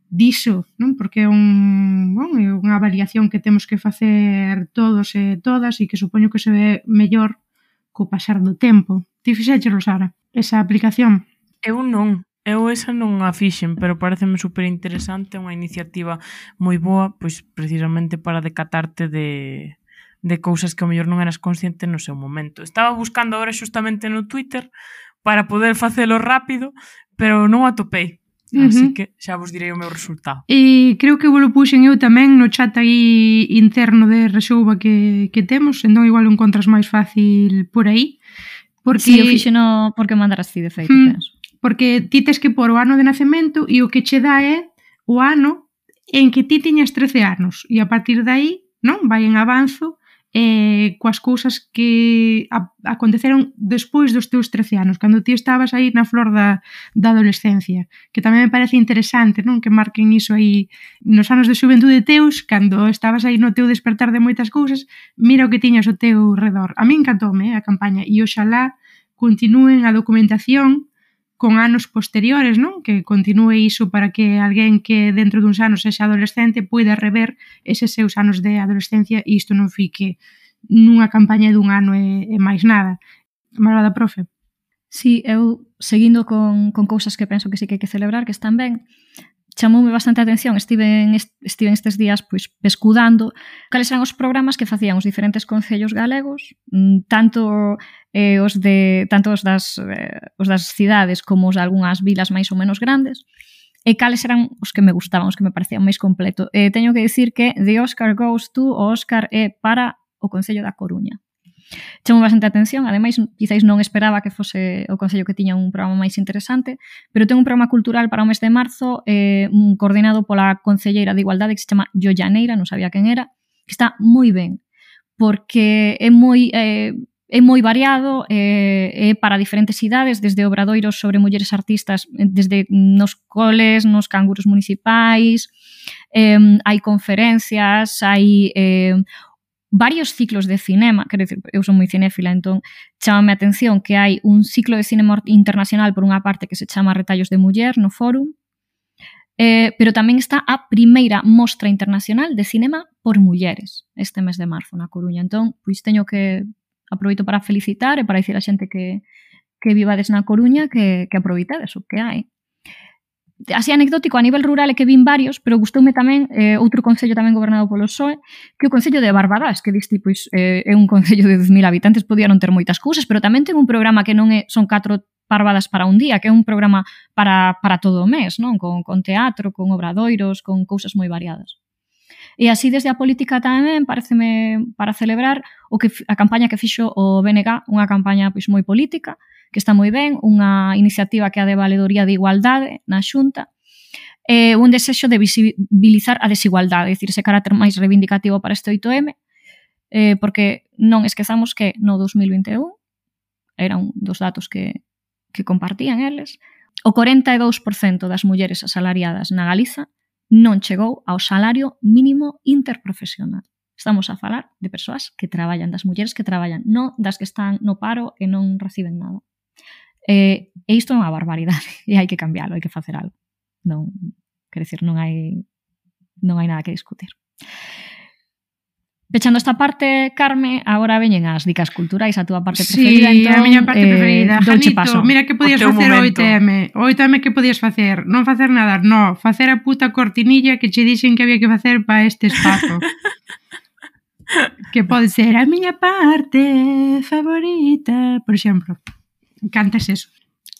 diso, non? Porque é un, bon, é unha avaliación que temos que facer todos e todas e que supoño que se ve mellor co pasar do tempo. Ti fixéchelo, Sara, esa aplicación? Eu non. Eu esa non a fixen, pero pareceme super interesante, unha iniciativa moi boa, pois precisamente para decatarte de, de cousas que ao mellor non eras consciente no seu momento. Estaba buscando agora xustamente no Twitter para poder facelo rápido, pero non a topei. Así uh-huh. que xa vos direi o meu resultado. E creo que vos lo puxen eu tamén no chat aí interno de Rexouba que, que temos, entón igual o encontras máis fácil por aí. Porque... Sí, eu fixeno porque mandaras ti de feito, hmm, penso. Porque ti tes que pôr o ano de nacemento e o que che dá é o ano en que ti tiñas trece anos. E a partir de aí, non, vai en avanzo eh, coas cousas que a, aconteceron despois dos teus trece anos, cando ti estabas aí na flor da, da adolescencia, que tamén me parece interesante, non, que marquen iso aí nos anos de xuventude teus, cando estabas aí no teu despertar de moitas cousas, mira o que tiñas ao teu redor. A mí encantoume eh, a campaña, e oxalá continúen a documentación con anos posteriores, non? Que continúe iso para que alguén que dentro duns anos sexa adolescente poida rever eses seus anos de adolescencia e isto non fique nunha campaña dun ano e, e máis nada. Malvada, profe? Sí, eu seguindo con, con cousas que penso que sí que hai que celebrar, que están ben, chamoume bastante a atención, estiven, estiven estes días pois, pescudando cales eran os programas que facían os diferentes concellos galegos, tanto eh, os de tanto os das, eh, os das cidades como os de algunhas vilas máis ou menos grandes, e cales eran os que me gustaban, os que me parecían máis completo. Eh, teño que dicir que The Oscar Goes to, o Oscar é para o Concello da Coruña. Chamou bastante atención, ademais, quizáis non esperaba que fose o Concello que tiña un programa máis interesante, pero ten un programa cultural para o mes de marzo eh, un coordinado pola concelleira de Igualdade que se chama Jollaneira, non sabía quen era, que está moi ben, porque é moi... Eh, é moi variado, é, é para diferentes idades, desde obradoiros sobre mulleres artistas, desde nos coles, nos canguros municipais, eh, hai conferencias, hai eh, varios ciclos de cinema, quero dicir, eu son moi cinéfila, entón chamame a atención que hai un ciclo de cinema internacional por unha parte que se chama Retallos de Muller no Fórum, eh, pero tamén está a primeira mostra internacional de cinema por mulleres este mes de marzo na Coruña, entón pois teño que aproveito para felicitar e para dicir a xente que, que vivades na Coruña que, que aproveitades o que hai. Así anecdótico, a nivel rural é que vin varios, pero gustoume tamén eh, outro concello tamén gobernado polo P S O E, que é o concello de Barbadás, que diste, pois, eh, é un concello de dez mil habitantes, podía non ter moitas cousas, pero tamén ten un programa que non é, son catro parvadas para un día, que é un programa para, para todo o mes, non? Con, con teatro, con obradoiros, con cousas moi variadas. E así desde a política tamén pareceme para celebrar o que a campaña que fixo o B N G, unha campaña pois moi política, que está moi ben, unha iniciativa que é a de Valedoría de Igualdade na Xunta, e un desexo de visibilizar a desigualdade, é dicir, ese carácter máis reivindicativo para este oito eme, eh, porque non esquezamos que no dos mil vinte e un, era un dos datos que, que compartían eles, o corenta e dous por cento das mulleres asalariadas na Galiza non chegou ao salario mínimo interprofesional. Estamos a falar de persoas que traballan, das mulleres que traballan, non das que están no paro e non reciben nada. E, e isto é unha barbaridade, e hai que cambiarlo, hai que facer algo. Non, quer dizer, non hai non hai nada que discutir. Pechando esta parte, Carme, agora veñen as dicas culturais, a túa parte preferida. Sí, entón, a miña parte eh, preferida. Janito, paso. Mira que podías facer o oito eme. O oito eme que podías facer? Non facer nada, no, facer a puta cortinilla que che dixen que había que facer para este espazo. Que pode ser a miña parte favorita, por exemplo. Cantas eso.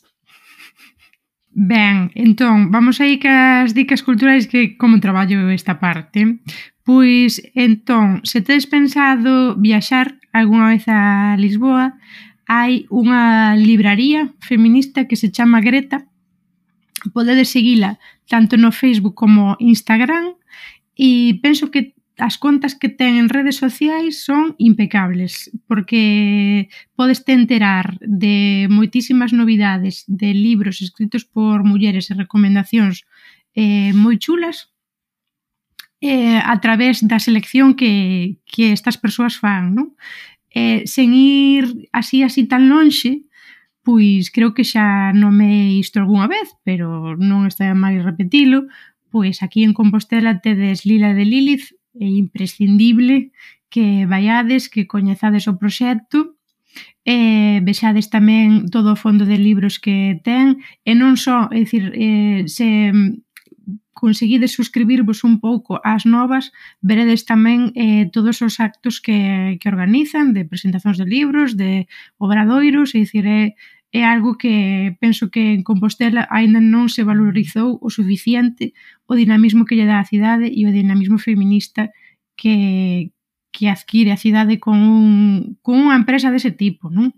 Ben, entón, vamos aí cas dicas culturais que como traballo esta parte. Pois, entón, se tedes pensado viaxar algunha vez a Lisboa, hai unha libraría feminista que se chama Greta. Podedes seguila tanto no Facebook como Instagram e penso que as contas que ten en redes sociais son impecables, porque podes te enterar de moitísimas novidades de libros escritos por mulleres e recomendacións eh, moi chulas eh, a través da selección que, que estas persoas fan, non? Eh, sen ir así así tan lonxe, pois creo que xa non me isto algunha vez, pero non está máis repetilo, pois aquí en Compostela tedes Lila de Lilith, é imprescindible que vaiades, que coñezades o proxecto, e vexades tamén todo o fondo de libros que ten, e non só, é dicir, eh, se conseguides suscribirvos un pouco ás novas, veredes tamén eh, todos os actos que, que organizan, de presentacións de libros, de obradoiros, é dicir, é, é algo que penso que en Compostela aínda non se valorizou o suficiente o dinamismo que lle dá a cidade e o dinamismo feminista que, que adquire a cidade con, un, con unha empresa dese tipo, non?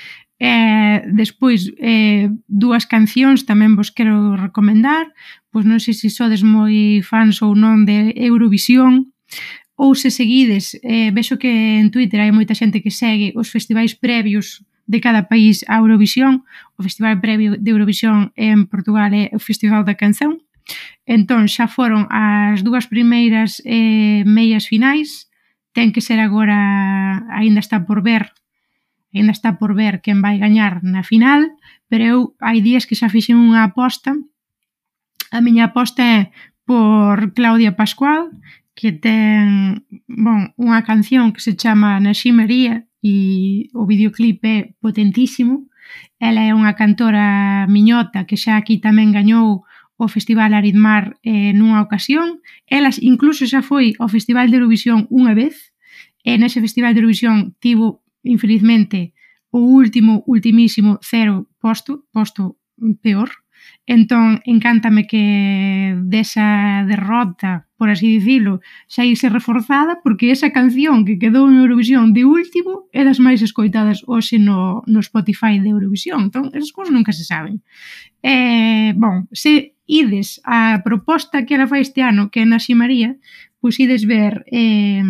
Eh, despois, eh, dúas cancións tamén vos quero recomendar, pois non sei se sodes moi fans ou non de Eurovisión, ou se seguides, eh, vexo que en Twitter hai moita xente que segue os festivais previos de cada país a Eurovisión. O festival previo de Eurovisión en Portugal é o Festival da Canción. Entón, xa foron as dúas primeiras eh, meias finais, ten que ser agora, aínda está por ver, aínda está por ver quen vai gañar na final, pero eu hai días que xa fixen unha aposta. A miña aposta é por Claudia Pascual, que ten, bon, unha canción que se chama Naxí María e o videoclip é potentísimo. Ela é unha cantora miñota que xa aquí tamén gañou o Festival Aridmar eh, nunha ocasión. Ela incluso xa foi ao Festival de Eurovisión unha vez, e nese Festival de Eurovisión tivo, infelizmente, o último, ultimísimo cero posto, posto peor. Entón, encántame que desa derrota, por así dicilo, xa ise reforzada, porque esa canción que quedou en Eurovisión de último é das máis escoitadas hoxe no, no Spotify de Eurovisión. Entón, esas cousas nunca se saben. Eh, bon, se ides a proposta que ela fai este ano, que é Naxí María, pois ides ver eh,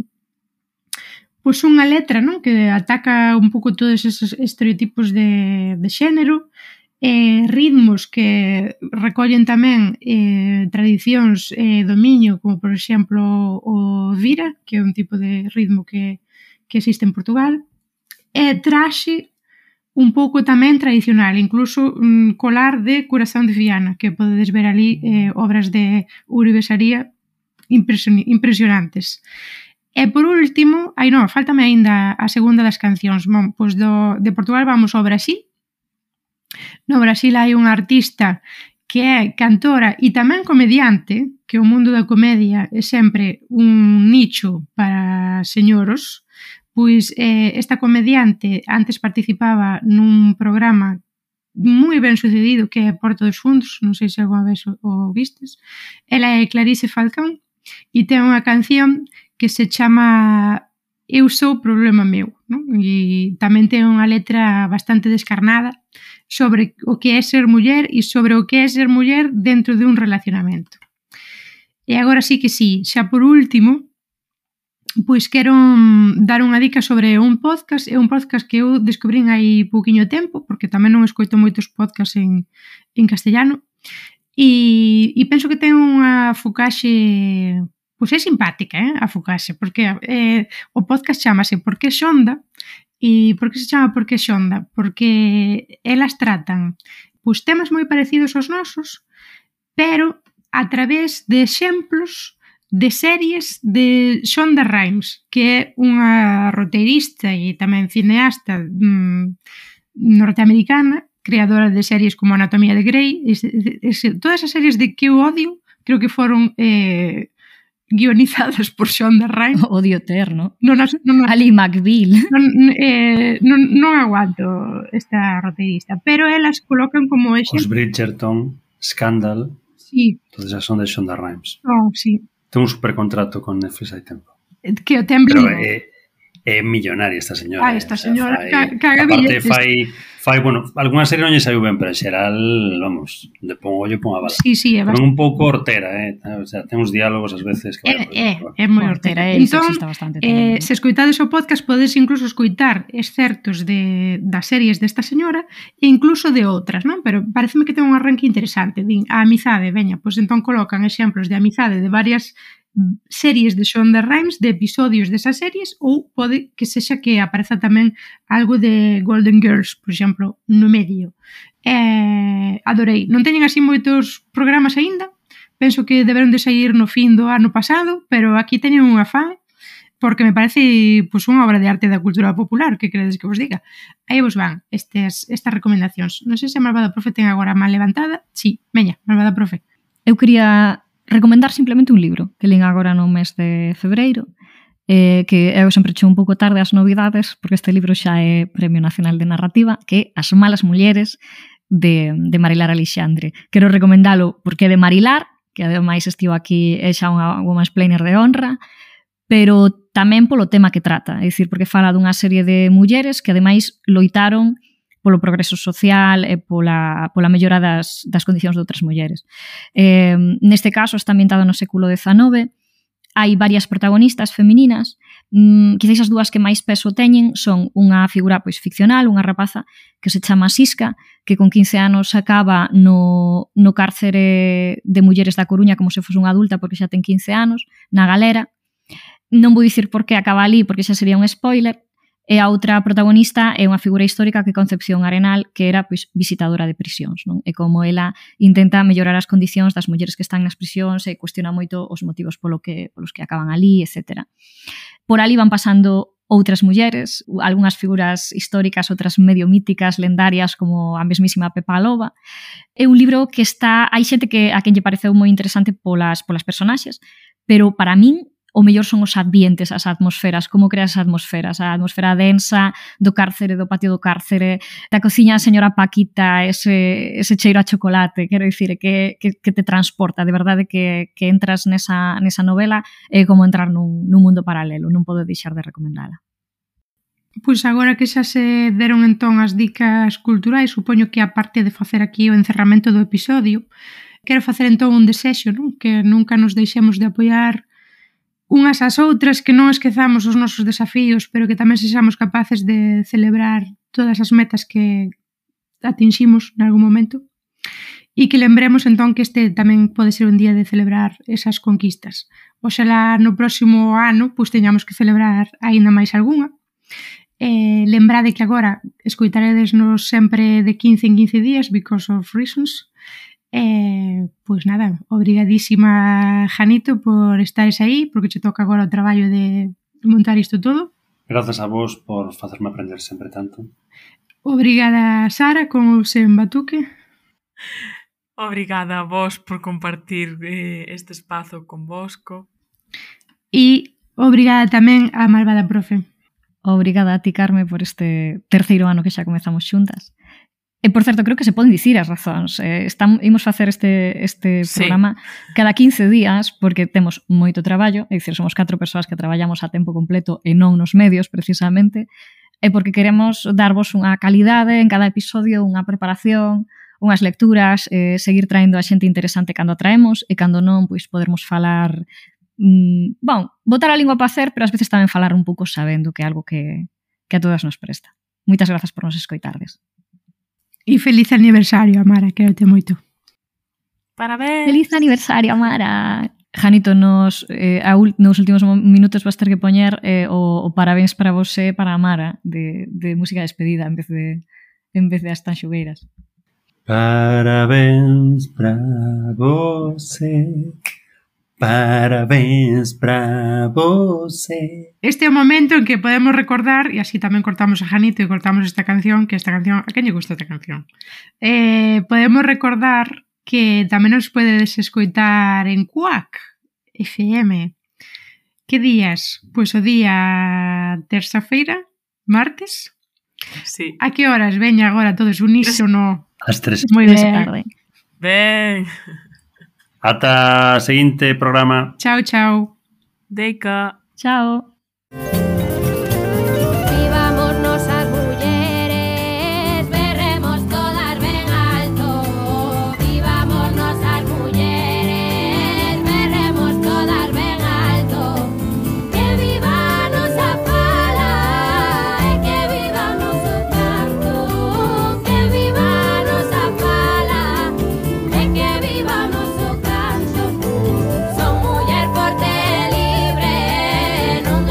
pois unha letra, non, que ataca un pouco todos esos estereotipos de, de xénero, eh, ritmos que recollen tamén eh, tradicións e eh, dominio, como por exemplo o vira, que é un tipo de ritmo que, que existe en Portugal, e traxe un pouco tamén tradicional, incluso un colar de Corazón de Viana, que podedes ver ali eh, obras de Uri Besaría impresionantes. E por último, ai non, faltame aínda a segunda das cancións. Bon, pois do, de Portugal vamos ao Brasil. No Brasil hai unha artista que é cantora e tamén comediante, que o mundo da comedia é sempre un nicho para señoros. Pois eh, esta comediante antes participaba nun programa moi ben sucedido que é Porta dos Fundos, non sei se alguna vez o, o vistes. Ela é Clarice Falcón e ten unha canción que se chama Eu sou problema meu, non? E tamén ten unha letra bastante descarnada sobre o que é ser muller e sobre o que é ser muller dentro de un relacionamento. E agora sí que sí, xa por último, pois quero dar unha dica sobre un podcast. É un podcast que eu descubrín hai pouquiño tempo, porque tamén non escoito moitos podcasts en, en castellano, e, e penso que ten unha focaxe, pois é simpática, eh, a focaxe, porque eh, o podcast chamase Por que Xonda. E por que se chama Por que Xonda? Porque elas tratan pois temas moi parecidos aos nosos, pero a través de exemplos de series de Shonda Rhimes, que é unha roteirista e tamén cineasta mmm, norteamericana, creadora de series como Anatomía de Grey. Es, es, todas as series de que eu odio, creo que foron eh, guionizadas por Shonda Rhimes. Odio eterno. Non, non, Ali McBeal. Non, eh, non, non aguanto esta roteirista, pero elas colocan como exemplo... Os Bridgerton, Scandal, sí. Todas esas son de Shonda Rhimes. Oh, sí. Ten un supercontrato con Netflix hai tempo. Que o ten Pero é, é millonaria esta señora. Ah, esta señora, o sea, fai, caga aparte fai, fai, bueno, alguna serie non lle saiu ben, pero en xeral, vamos, de pon ollo pon a bala. Sí, sí, é bastante. Un pouco hortera, eh? O sea, ten uns diálogos ás veces que... É, é, é moi hortera. É, entón, bastante eh, se escoitades o podcast, podes incluso escoitar excertos de, das series desta señora e incluso de outras, non? Pero pareceme que ten un arranque interesante. Din, a amizade, veña, pois entón colocan exemplos de amizade de varias series de Shonda Rhimes, de episodios desas series, ou pode que sexa que apareza tamén algo de Golden Girls, por exemplo, no medio. Eh, adorei. Non teñen así moitos programas aínda, penso que deberon de sair no fin do ano pasado, pero aquí teñen un afán porque me parece pues, unha obra de arte da cultura popular, que credes que vos diga. Aí vos van estes, estas recomendacións. Non sei se a Malvada Profe ten agora a man levantada. Sí, veña, Malvada Profe. Eu quería recomendar simplemente un libro que lín agora no mes de febreiro, eh, que eu sempre chego un pouco tarde ás novidades, porque este libro xa é Premio Nacional de Narrativa, que é As malas mulleres, de, de Marilar Alexandre. Quero recomendalo porque é de Marilar, que ademais estivo aquí, é xa unha woman's planner de honra, pero tamén polo tema que trata, é dicir, porque fala dunha serie de mulleres que ademais loitaron polo progreso social e pola, pola mellora das, das condicións de outras mulleres. Eh, neste caso está ambientado no século dezenove, hai varias protagonistas femininas, mm, quizás as dúas que máis peso teñen son unha figura pois ficcional, unha rapaza que se chama Sisca, que con quince anos acaba no, no cárcere de mulleres da Coruña como se fose unha adulta porque xa ten quince anos, na galera. Non vou dicir por que acaba ali, porque xa sería un spoiler, e a outra protagonista é unha figura histórica que é Concepción Arenal, que era pois, visitadora de prisións, non? E como ela intenta mellorar as condicións das mulleres que están nas prisións e cuestiona moito os motivos polo que, polos que acaban ali, etcétera. Por ali van pasando outras mulleres, algunhas figuras históricas, outras medio míticas, lendarias, como a mesmísima Pepa Loba. É un libro que está... Hai xente que a quen lle pareceu moi interesante polas, polas personaxes, pero para min o mellor son os ambientes, as atmosferas, como creas as atmosferas, a atmosfera densa do cárcere, do patio do cárcere, da cociña a señora Paquita, ese, ese cheiro a chocolate, quero dicir, que, que, que te transporta, de verdade que, que entras nesa, nesa novela, é como entrar nun, nun mundo paralelo, non podo deixar de recomendala. Pois agora que xa se deron entón as dicas culturais, supoño que a parte de facer aquí o encerramento do episodio, quero facer entón un desexo, non? Que nunca nos deixemos de apoiar unhas ás outras, que non esquezamos os nosos desafíos, pero que tamén sexamos capaces de celebrar todas as metas que atinximos en algún momento e que lembremos entón que este tamén pode ser un día de celebrar esas conquistas. Oxalá no próximo ano pois teñamos que celebrar aínda máis algunha. Eh, lembrade que agora escoitaredesnos sempre de quince en quince días because of reasons. Eh, pois nada, obrigadísima Janito por estares aí, porque che toca agora o traballo de montar isto todo. Grazas a vos por facerme aprender sempre tanto. Obrigada Sara con o sen batuque. Obrigada a vos por compartir eh, este espazo con Bosco. E obrigada tamén a Malvada Profe. Obrigada a ti, Carme, por este terceiro ano que xa comezamos xuntas. E, por certo, creo que se poden dicir as razóns. Eh, estamos, imos facer este, este sí. programa cada quince días porque temos moito traballo, é dicir, somos catro persoas que traballamos a tempo completo e non nos medios, precisamente, e porque queremos darvos unha calidade en cada episodio, unha preparación, unhas lecturas, eh, seguir traendo a xente interesante cando a traemos e cando non, pois podermos falar, mmm, bon, botar a lingua para hacer, pero ás veces tamén falar un pouco sabendo que é algo que, que a todas nos presta. Moitas grazas por nos escoitardes. E feliz aniversario, Amara, quérote moito. Parabéns! Feliz aniversario, Amara! Janito, nos, eh, a, nos últimos minutos vas ter que poñer eh, o, o parabéns para você para Amara de, de música de despedida en vez de, en vez de as tanxugueiras. Parabéns para você, parabéns para você. Este é o momento en que podemos recordar, e así tamén cortamos a Janito e cortamos esta canción, que esta canción, a quen lle gusta esta canción? Eh, podemos recordar que tamén nos podedes escoitar en Quack F M. Que días? Pois o día terça-feira, martes. Sí. A que horas? Veña agora todos unísono. As tres. Moi ben. Tarde. Ben. Ata o seguinte programa. Chao, chao. Deica. Chao. Son muller forte e libre, non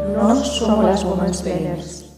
Nos somos las Women's Planners.